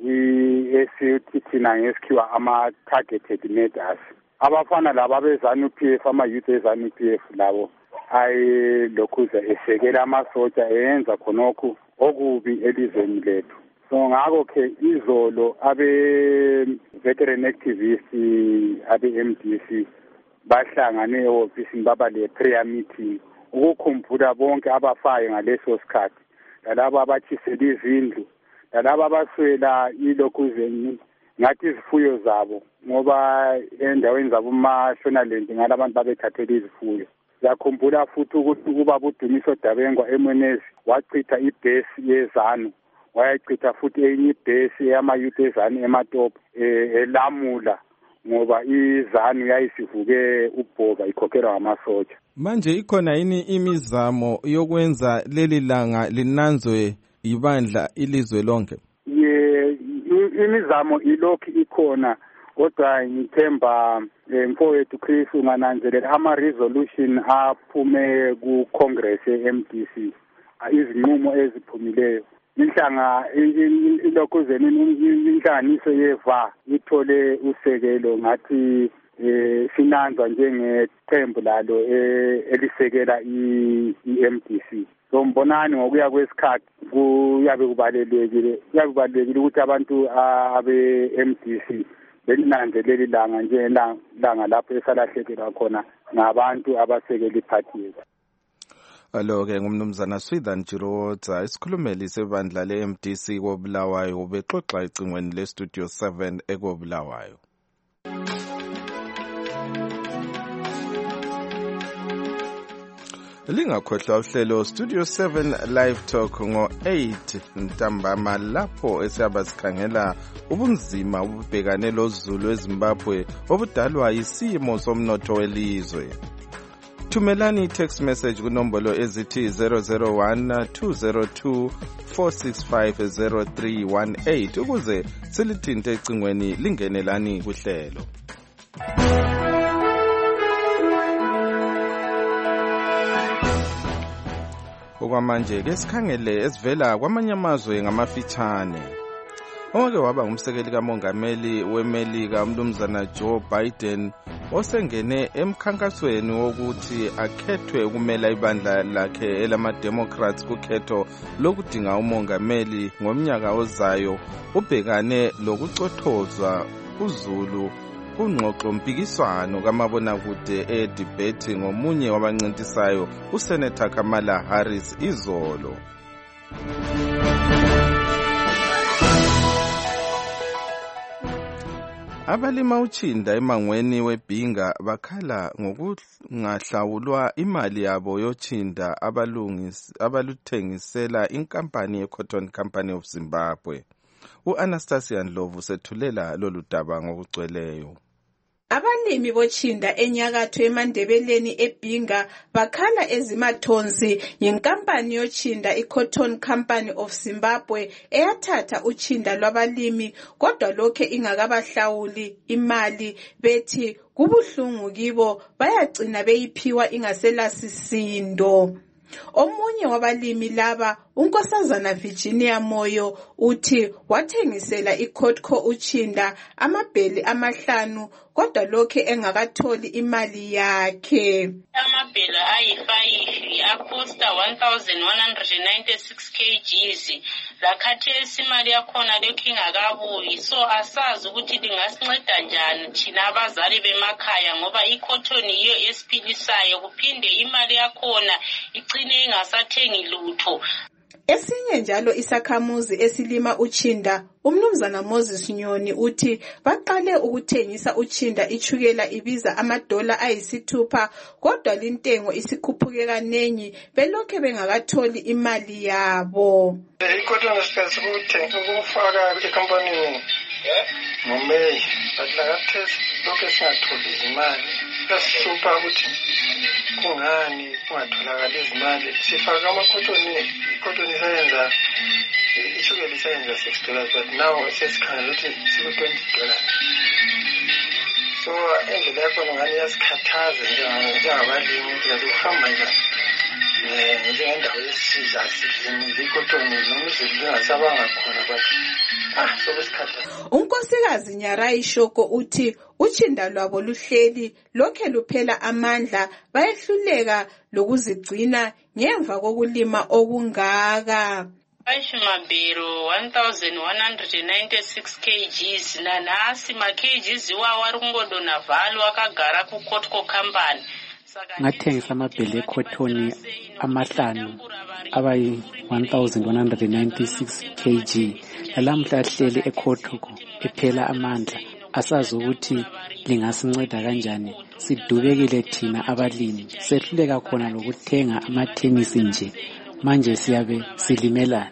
esithi thina ngesikhiwa ama-targeted murders. Abafana laba beZANU P F ama-youth eZANU P F labo ayilokhuza esekela amasotsha eyenza khonokho okubi elizweni lethu. So ngakho ke izolo abe veteran activists abe-M D C bahlangane ehofisini baba le prayer meeting ukukhumbula bonke abafayo ngaleso sikhathi, lalabo abathisela izindlu, lalabo abaswela ilokhuzeni ngathi izifuyo zabo ngoba endaweni zabo uMashonaland ngalabantu babethathela izifuyo. Yakhumbula futhi ukuthi kuba budumiso Dabengwa eMwenezi wachitha ibhesi yeZANU, wayachitha futhi enye ibhesi yama-youth eZANU eMatopo elamula ngoba iZANU yayisivuke ubhoba ikhokhelwa ngamasotsha. Manje ikhona yini imizamo yokwenza leli langa linanzwe ibandla ilizwe lonke? Ye imizamo ilokhu ikhona kodwa ngithemba mfowethu Chris ungananzelela ama-resolution aphume ku-Congress ye-M D C izinqumo eziphumileyo. Inhlanga ilokhuzeni inhlanganiso yeva ithole usekelo ngathi sinanzwa njengethembu lalo elisekela i-M D C. So mbonani ngokuya kwesikhathi kuyabe kubalekile kuyabe kubalekile ukuthi abantu abe-M D C belinanzeleli langa njengelanga lapho esalahlekelwa khona ngabantu abasekela iphathi yethu. Alo-ke ngumnumzana Swithan Jirowotsa, isikhulumeli sebandla le-M D C kobulawayo ubexoxa ecingweni le-Studio seven ekobulawayo. Lingakhohlwa uhlelo Studio seven Live Talk ngo eight ntambama lapho esiyaba sikhangela ubunzima obubhekane lozulu eZimbabwe obudalwa isimo somnotho welizwe. Thumelani text message kunombolo ezithi zero zero one two zero two four six five zero three one eight ukuze silithinte ecingweni lingenelani kuhlelo. Okwamanje ke sikhangele esivela kwamanye amazwe ngamafitshane. Owake waba ngumsekeli kamongameli weMelika umnumzana Joe Biden osengene emkhankasweni wokuthi akhethwe ukumela ibandla lakhe elama-Democrats kukhetho lokudinga umongameli ngomnyaka ozayo ubhekane lokucothozwa uZulu kungxoxo mpikiswano kamabonakude edebate ngomunye wabancintisayo uSenator Kamala Harris izolo. Abalima utshinda emangweni weBhinga bakhala ngokungahlawulwa imali yabo yotshinda abalungisi abaluthengisela inkampani yeCotton Company of Zimbabwe. U-Anastasia Ndlovu sethulela lolu daba ngokugcweleyo. Abalimi botshinda enyakatho emandebeleni eBhinga bakhala ezimathonsi ngenkampani yotshinda iCotton Company of Zimbabwe eyathatha utshinda lwabalimi kodwa lokhe ingakabahlawuli imali bethi kubuhlungu kibo bayagcina beyiphiwa ingaselasisindo. Omunye wabalimi laba unkosazana Virginia Moyo uthi wathengisela iCotco utshinda amabheli amahlanu kodwa lokhe engakatholi imali yakhe. Amabheli ayi-five acosta one thousand one hundred ninety-six kilograms lakhathesi imali yakhona lokhe ingakabuyi, so asazi ukuthi lingasinceda njani thina abazali bemakhaya ngoba iCotton yiyo esiphilisayo kuphinde imali yakhona igcine ingasathengi lutho. Esinye njalo isakhamuzi esilima utshinda umnumzana Moses Nyoni uthi baqale ukuthengisa utshinda ichukela ibiza amadola ayisithupha kodwa lintengo isikhuphuke kanengi belokhe bengakatholi imali yabo. iCotton sikuthenga ukufaka ekampanini ngoMeyi but lakathesi lokhe singatholi imali sasithupha ukuthi kungani kungatholakala izimali sifaka amakhotoni iCotton isayenza ichukela isayenza six dollars but now sesikhangela ukuthi siku twenty dollars. So endlela yakhona ngani yasikhathaza njengabalimi ukuthi ukuhamba njani njengendawo yesizwe asidlini iCotton noma izinto zingasabanga khona bathi ah sokusikhathaza. Unkosikazi Nyarai Shoko uthi utshinda lwabo luhleli lokhe luphela amandla bayehluleka lokuzigcina ngemva kokulima okungaka. Aishimabhero one thousand one hundred ninety-six kilograms nanasi ma kgs wawo ari kungodona vhalo akagara kuCotco Company. Ngathengisa amabheli eCotton amahlanu abayi one thousand one hundred ninety-six kilograms lalamhla ahleli eCotco ephela amandla asazi ukuthi lingasinceda kanjani sidubekile thina abalimi sehluleka khona lokuthenga amathenisi nje manje siyabe silimelana.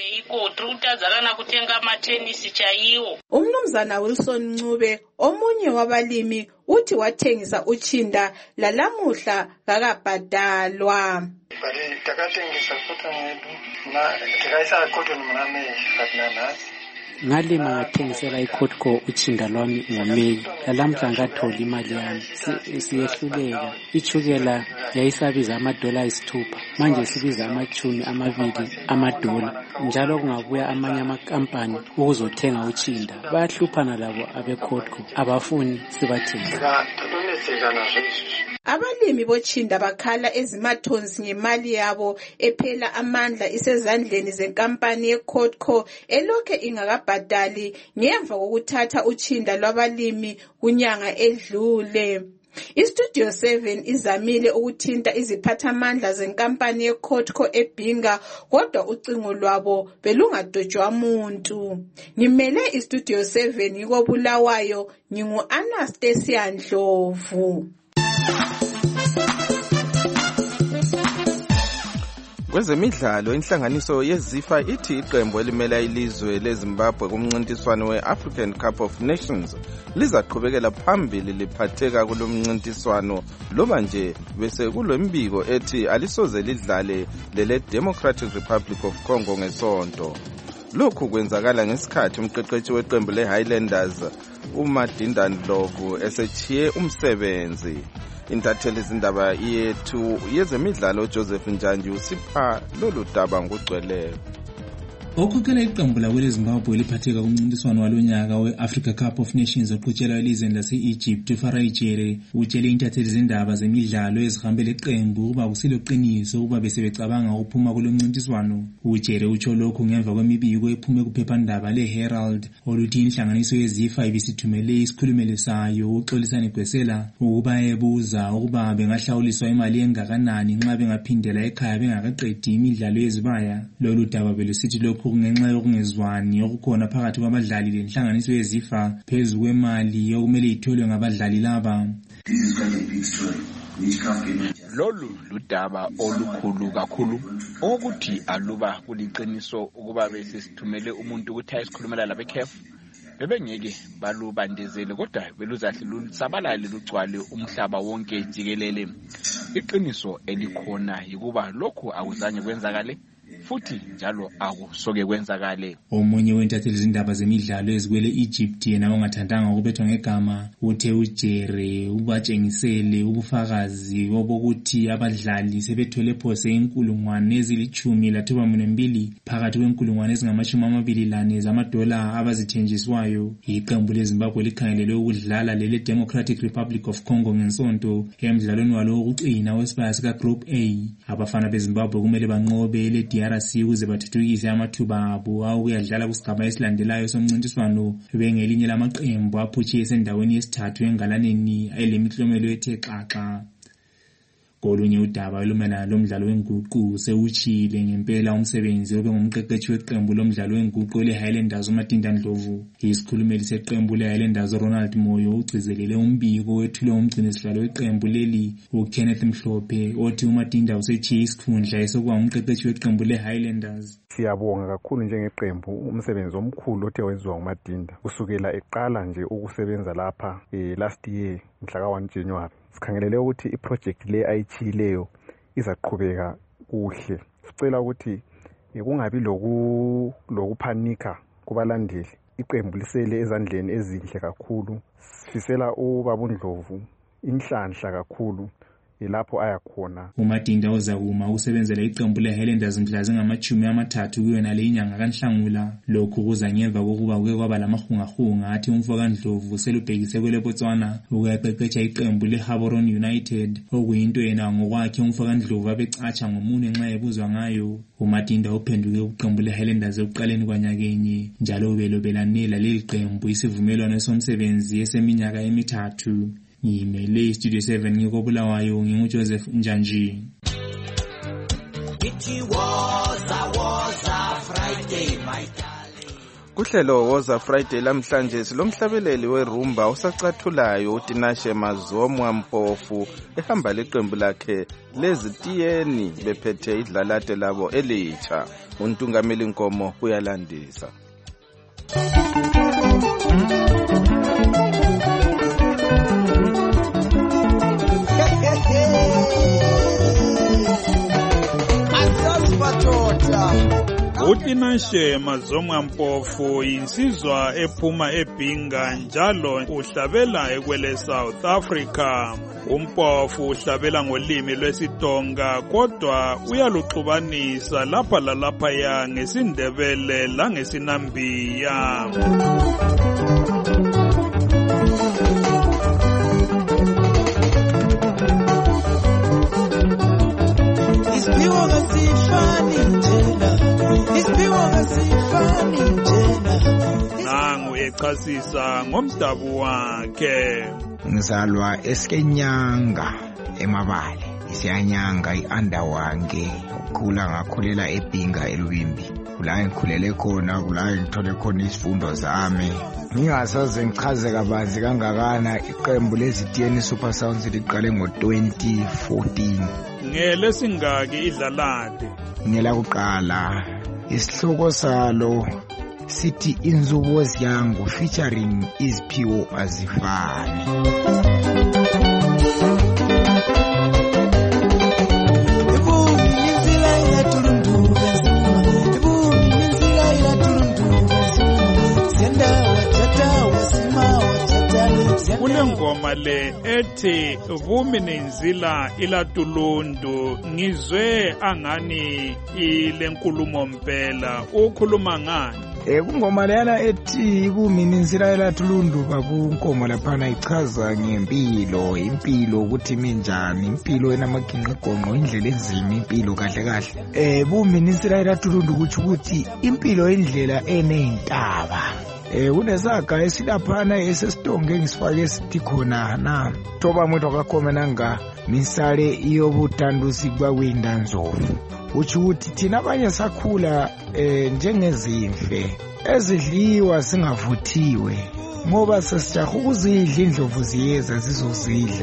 Umnumzana Wilson Ncube omunye wabalimi uthi wathengisa utshinda lalamuhla kakabhadalwa. Bali takathengisa cotton yethu na tikayisa cotton mname fatnanasi ngalima ngathengisela iCotco utshinda lwami ngoMeyi lalamhla ngatholi imali yami siyehluleka ichukela yayisabiza amadola ayisithupha manje sibiza amachumi amabili amadola njalo kungabuya amanye amakampani ukuzothenga utshinda bayahluphana labo abeCotco abafuni sibathengisa. Abalimi botshinda bakhala ezimathonsi ngemali yabo ephela amandla isezandleni zenkampani yeCotco elokhe ingakabhadali ngemva kokuthatha utshinda lwabalimi kunyanga edlule. Istudio seven izamile ukuthinta iziphathamandla zenkampani yeCotco eBhinga kodwa ucingo lwabo belungadojwa muntu. Ngimele istudio seven yikobulawayo ngingu Anastasia Ndlovu. Kwezemidlalo inhlanganiso yeZIFA ithi iqembu elimela ilizwe leZimbabwe kumncintiswano we-African Cup of Nations lizaqhubekela phambili liphatheka kulomncintiswano loba nje bese kulombiko ethi alisoze lidlale lele Democratic Republic of Congo ngesonto. Lokhu kwenzakala ngesikhathi umqeqeshi weqembu leHighlanders uMadinda Ndlovu esechiye umsebenzi. Intatheli izindaba yethu yezemidlalo Joseph Njanji usipha lolu daba ngugcweleyo. Okukela iqembu lakwele Zimbabwe liphatheka kumncintiswano walonyaka we-Africa Cup of Nations oqhutshelwa elizweni lase-Egypt uFarai Jere utshele intatheli izindaba zemidlalo ezihambele iqembu ukuba kusiloqiniso ukuba besebecabanga ukuphuma kulo mncintiswano. UJere utsho lokhu ngemva kwemibiko ephume kuphephandaba leHerald oluthi inhlanganiso yeZIFA ibisithumele isikhulumeli sayo uXolisani Gwesela ukuba ebuza ukuba bengahlawuliswa imali engakanani nxa bengaphindela ekhaya bengakaqedi imidlalo yezibaya. Lolu daba belusithi lokhu kungenxa yokungezwani okukhona phakathi kwabadlali lenhlanganiso yeZIFA phezu kwemali okumele itholwe ngabadlali laba. Lolu ludaba olukhulu kakhulu ukuthi aluba kuliqiniso ukuba besisithumele umuntu ukuthi ayisikhulumela labe C A F bebengeke balubandezele kodwa beluzahle lusabalale lugcwale umhlaba wonke jikelele. Iqiniso elikhona yikuba lokhu akuzange kwenzakale futhi njalo akusoke kwenzakale. Omunye wentatheli izindaba zemidlalo ezikwele Egypt yena ongathandanga ukubethwa ngegama uthe uJere ubatshengisele ubufakazi obokuthi abadlali sebethole phose inkulungwane ezilithumi lathoba mbili phakathi kwenkulungwane ezingamashumi amabili lane zamadola abazithenjiswayo. Iqembu leZimbabwe likhangelele ukudlala lele Democratic Republic of Congo ngensonto emidlalweni walo wokucina wesibaya sika Group A. Abafana beZimbabwe kumele banqobe le D R C ukuze bathuthukise amathuba abo awokuyadlala kusigaba esilandelayo somncintiswano bengelinye lamaqembu aphutshiye esendaweni yesithathu engalaneni elemiklomelo ethe xaxa. Kolunye udaba olumelana lomdlalo wenguqu sewutshile ngempela umsebenzi obe ngumqeqeshi weqembu lomdlalo wenguqu leHighlanders uMadinda Ndlovu. Isikhulumeli seqembu leHighlanders Ronald Moyo ugcizelele umbiko wethule umgcini sihlalo weqembu leli uKenneth Mhlophe othi uMadinda usechiye isikhundla esokuba umqeqeshi weqembu leHighlanders. Siyabonga kakhulu njengeqembu umsebenzi omkhulu othe wenziwa nguMadinda kusukela eqala nje ukusebenza lapha eh, last year mhla ka one January. Sikhangelele ukuthi iproject le ayichileyo izaqhubeka kuhle. Sicela ukuthi kungabi loku lokuphanika kubalandeli. Iqembu lisele ezandleni ezinhle kakhulu. Sifisela uBaba Ndlovu inhlanhla kakhulu ilapho ayakhona. uMadinda ozakuma usebenzela iqembu leHighlanders mhla zingamachumi amathathu kuyona le inyanga kaNhlangula. Lokhu kuza ngemva kokuba kuke kwaba lamahungahunga athi umfo kaNdlovu selubhekise kwele Botswana ukuyaqeqesha iqembu leHaboron United okuyinto yena ngokwakhe umfo kaNdlovu abecatsha ngomune nxa ebuzwa ngayo. uMadinda uphenduke kuqembu leHighlanders ekuqaleni kwanyakenye njalo belobelanela leli qembu isivumelwano somsebenzi eseminyaka emithathu. Ngimele Studio seven ngikobulawayo nginguJoseph Njanji. Kuhlelo Woza Friday lamhlanje silomhlabeleli werumba osacathulayo uTinashe Mazomwa Mpofu ehamba leqembu lakhe lezitiyeni bephethe idlalate labo elitsha. Untungameli Nkomo uyalandisa. uTinashe Mazomwa Mpofu insizwa ephuma eBhinga njalo uhlabela ekwele South Africa. Umpofu uhlabela ngolimi lwesiTonga kodwa uyaluxubanisa lapha lalapha ya ngesindebele la ngesinambiya. Isipiwo ngasifani njena, isipiwo ngasifani njena. Nangu echasisa ngomdabu wakhe. Ngizalwa esikenyanga emabale, isiyanyanga iandawange, ukukhula ngakhulela eBhinga eLwimbi. kula engikhulele khona, kula ngithole khona isifundo zami. Ngingasaze ngichaze kabanzi kangakana iqembu lezitiyeni Super Sounds liqale ngo twenty fourteen. Ngele singaki idlalade? Ngela kuqala. Isihloko salo sithi Inzubozi Yangu featuring Isphiwo Asifani. Kule ngoma le ethi vumi nenzila ilatulundu ngizwe angani ile nkulumo mpela ukhuluma ngani? Eh kungoma leyana ethi kumini insila elatulundu bakunkomo laphana ichaza ngempilo, impilo ukuthi minjani, impilo enamaginqe gonqo, indlela enzima impilo kahle kahle. Eh kumini insila elatulundu kuthi ukuthi impilo indlela enentaba. Eh unesaga esilaphana esesitonge ngisifake sithi khona na toba muntu akakhomena nga misale iyobutandusi kwawinda nzovu. Uthi ukuthi thina abanye sakhula eh njengezimfe ezidliwa singavuthiwe ngoba sesijaha ukuzidla indlovu ziyeza zizozidla.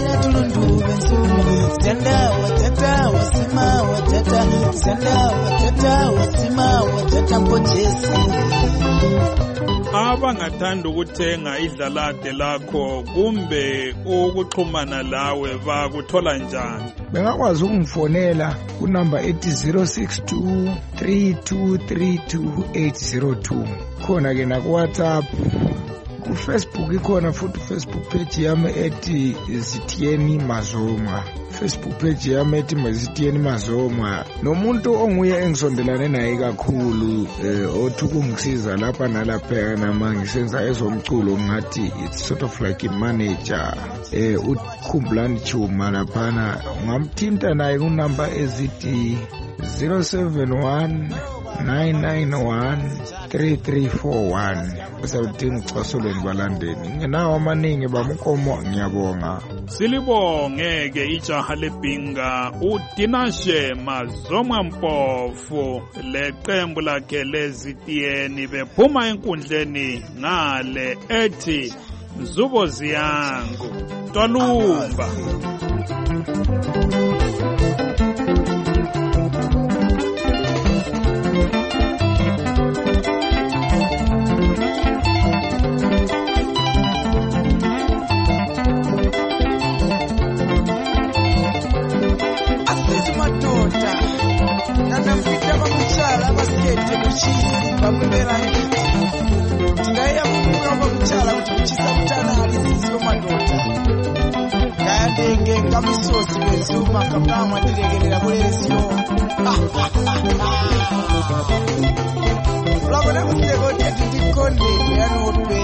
Senda watata wasima watata senda watata wasima watata mpochesi. Abangathanda ukuthenga idlalade lakho kumbe ukuxhumana lawe bakuthola njani? Bengakwazi ukungifonela ku number ethi zero six two three two three two eight zero two. Khona ke na ku WhatsApp, ku Facebook ikhona futhi Facebook page yami ethi Zitiyeni Mazoma. Facebook page yami ethi Zitiyeni Mazoma. Nomuntu onguye engisondelane naye kakhulu eh othi kungisiza lapha nalapha nama ngisenza ezomculo ngathi it's sort of like a manager eh uKhumbulani Chuma lapha ngamthinta naye ku number ezithi zero seven one nine nine one three three four one. Usawudinga ucasulweni balandeni ngenawo amaningi bamkomo ngiyabonga. Silibonge ke ijaha lebhinga uDinashe Mazoma Mpofu leqembu lakhe lezitiyeni bephuma enkundleni ngale ethi Nzubozi Yangu Twalumba. Kamisosi wezuma kapama tiregerera bwesyo. Labona kutego tete konde yanope.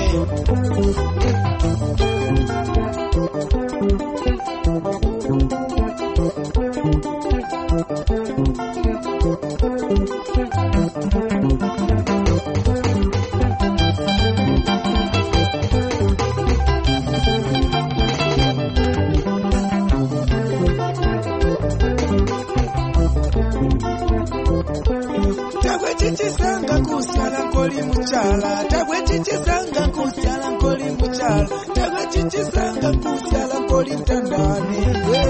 Tagwechisanga kusala nkoli muchala, tagwechisanga kusala nkoli muchala, tagwechisanga kusala nkoli ntandane.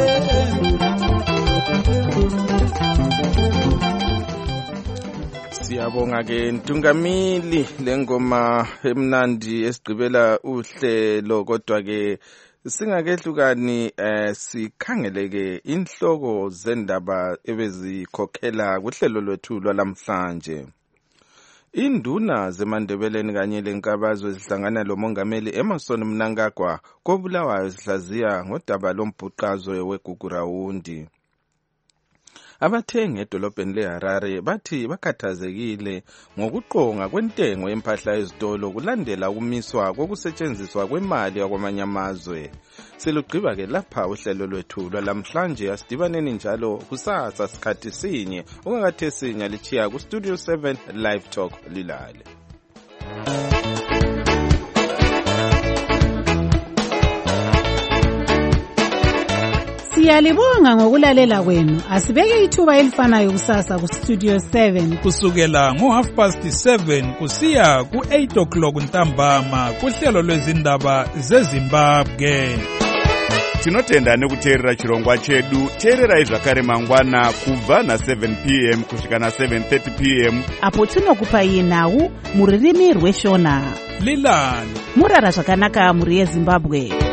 Siyabonga ke Ntungamili lengoma emnandi esigqibela uhlelo kodwa ke singakehlukani eh sikhangeleke inhloko zendaba ebezikhokhela kuhlelo lwethu lwalamhlanje. Induna zeMandebeleni kanye lenkabazwe zihlangana lomongameli Emmerson Mnangagwa koBulawayo sihlaziya ngodaba lombhuqazwe weGugurawundi. Abathengi edolobheni leHarare bathi bakhathazekile ngokuqonga kwentengo yempahla ezitolo kulandela ukumiswa kokusetshenziswa kwemali yakwamanye amazwe. Silugqiba ke lapha uhlelo lwethu lwalamhlanje asidibaneni njalo kusasa sikhathi sinye ungakathe sinya lichiya ku Studio seven Live Talk lilale. Siyalibonga ngokulalela kwenu. Asibeke ithuba elifanayo kusasa ku Studio seven kusukela ngo half past seven kusiya ku eight o'clock ntambama kuhlelo lwezindaba zeZimbabwe. Tinotenda nekuteerera chirongwa chedu. Teererai zvakare mangwana kubva na seven p m kusvika na seven thirty p m apo tinokupai nhau muririmi rweshona. Lilani murara zvakanaka muri yeZimbabwe.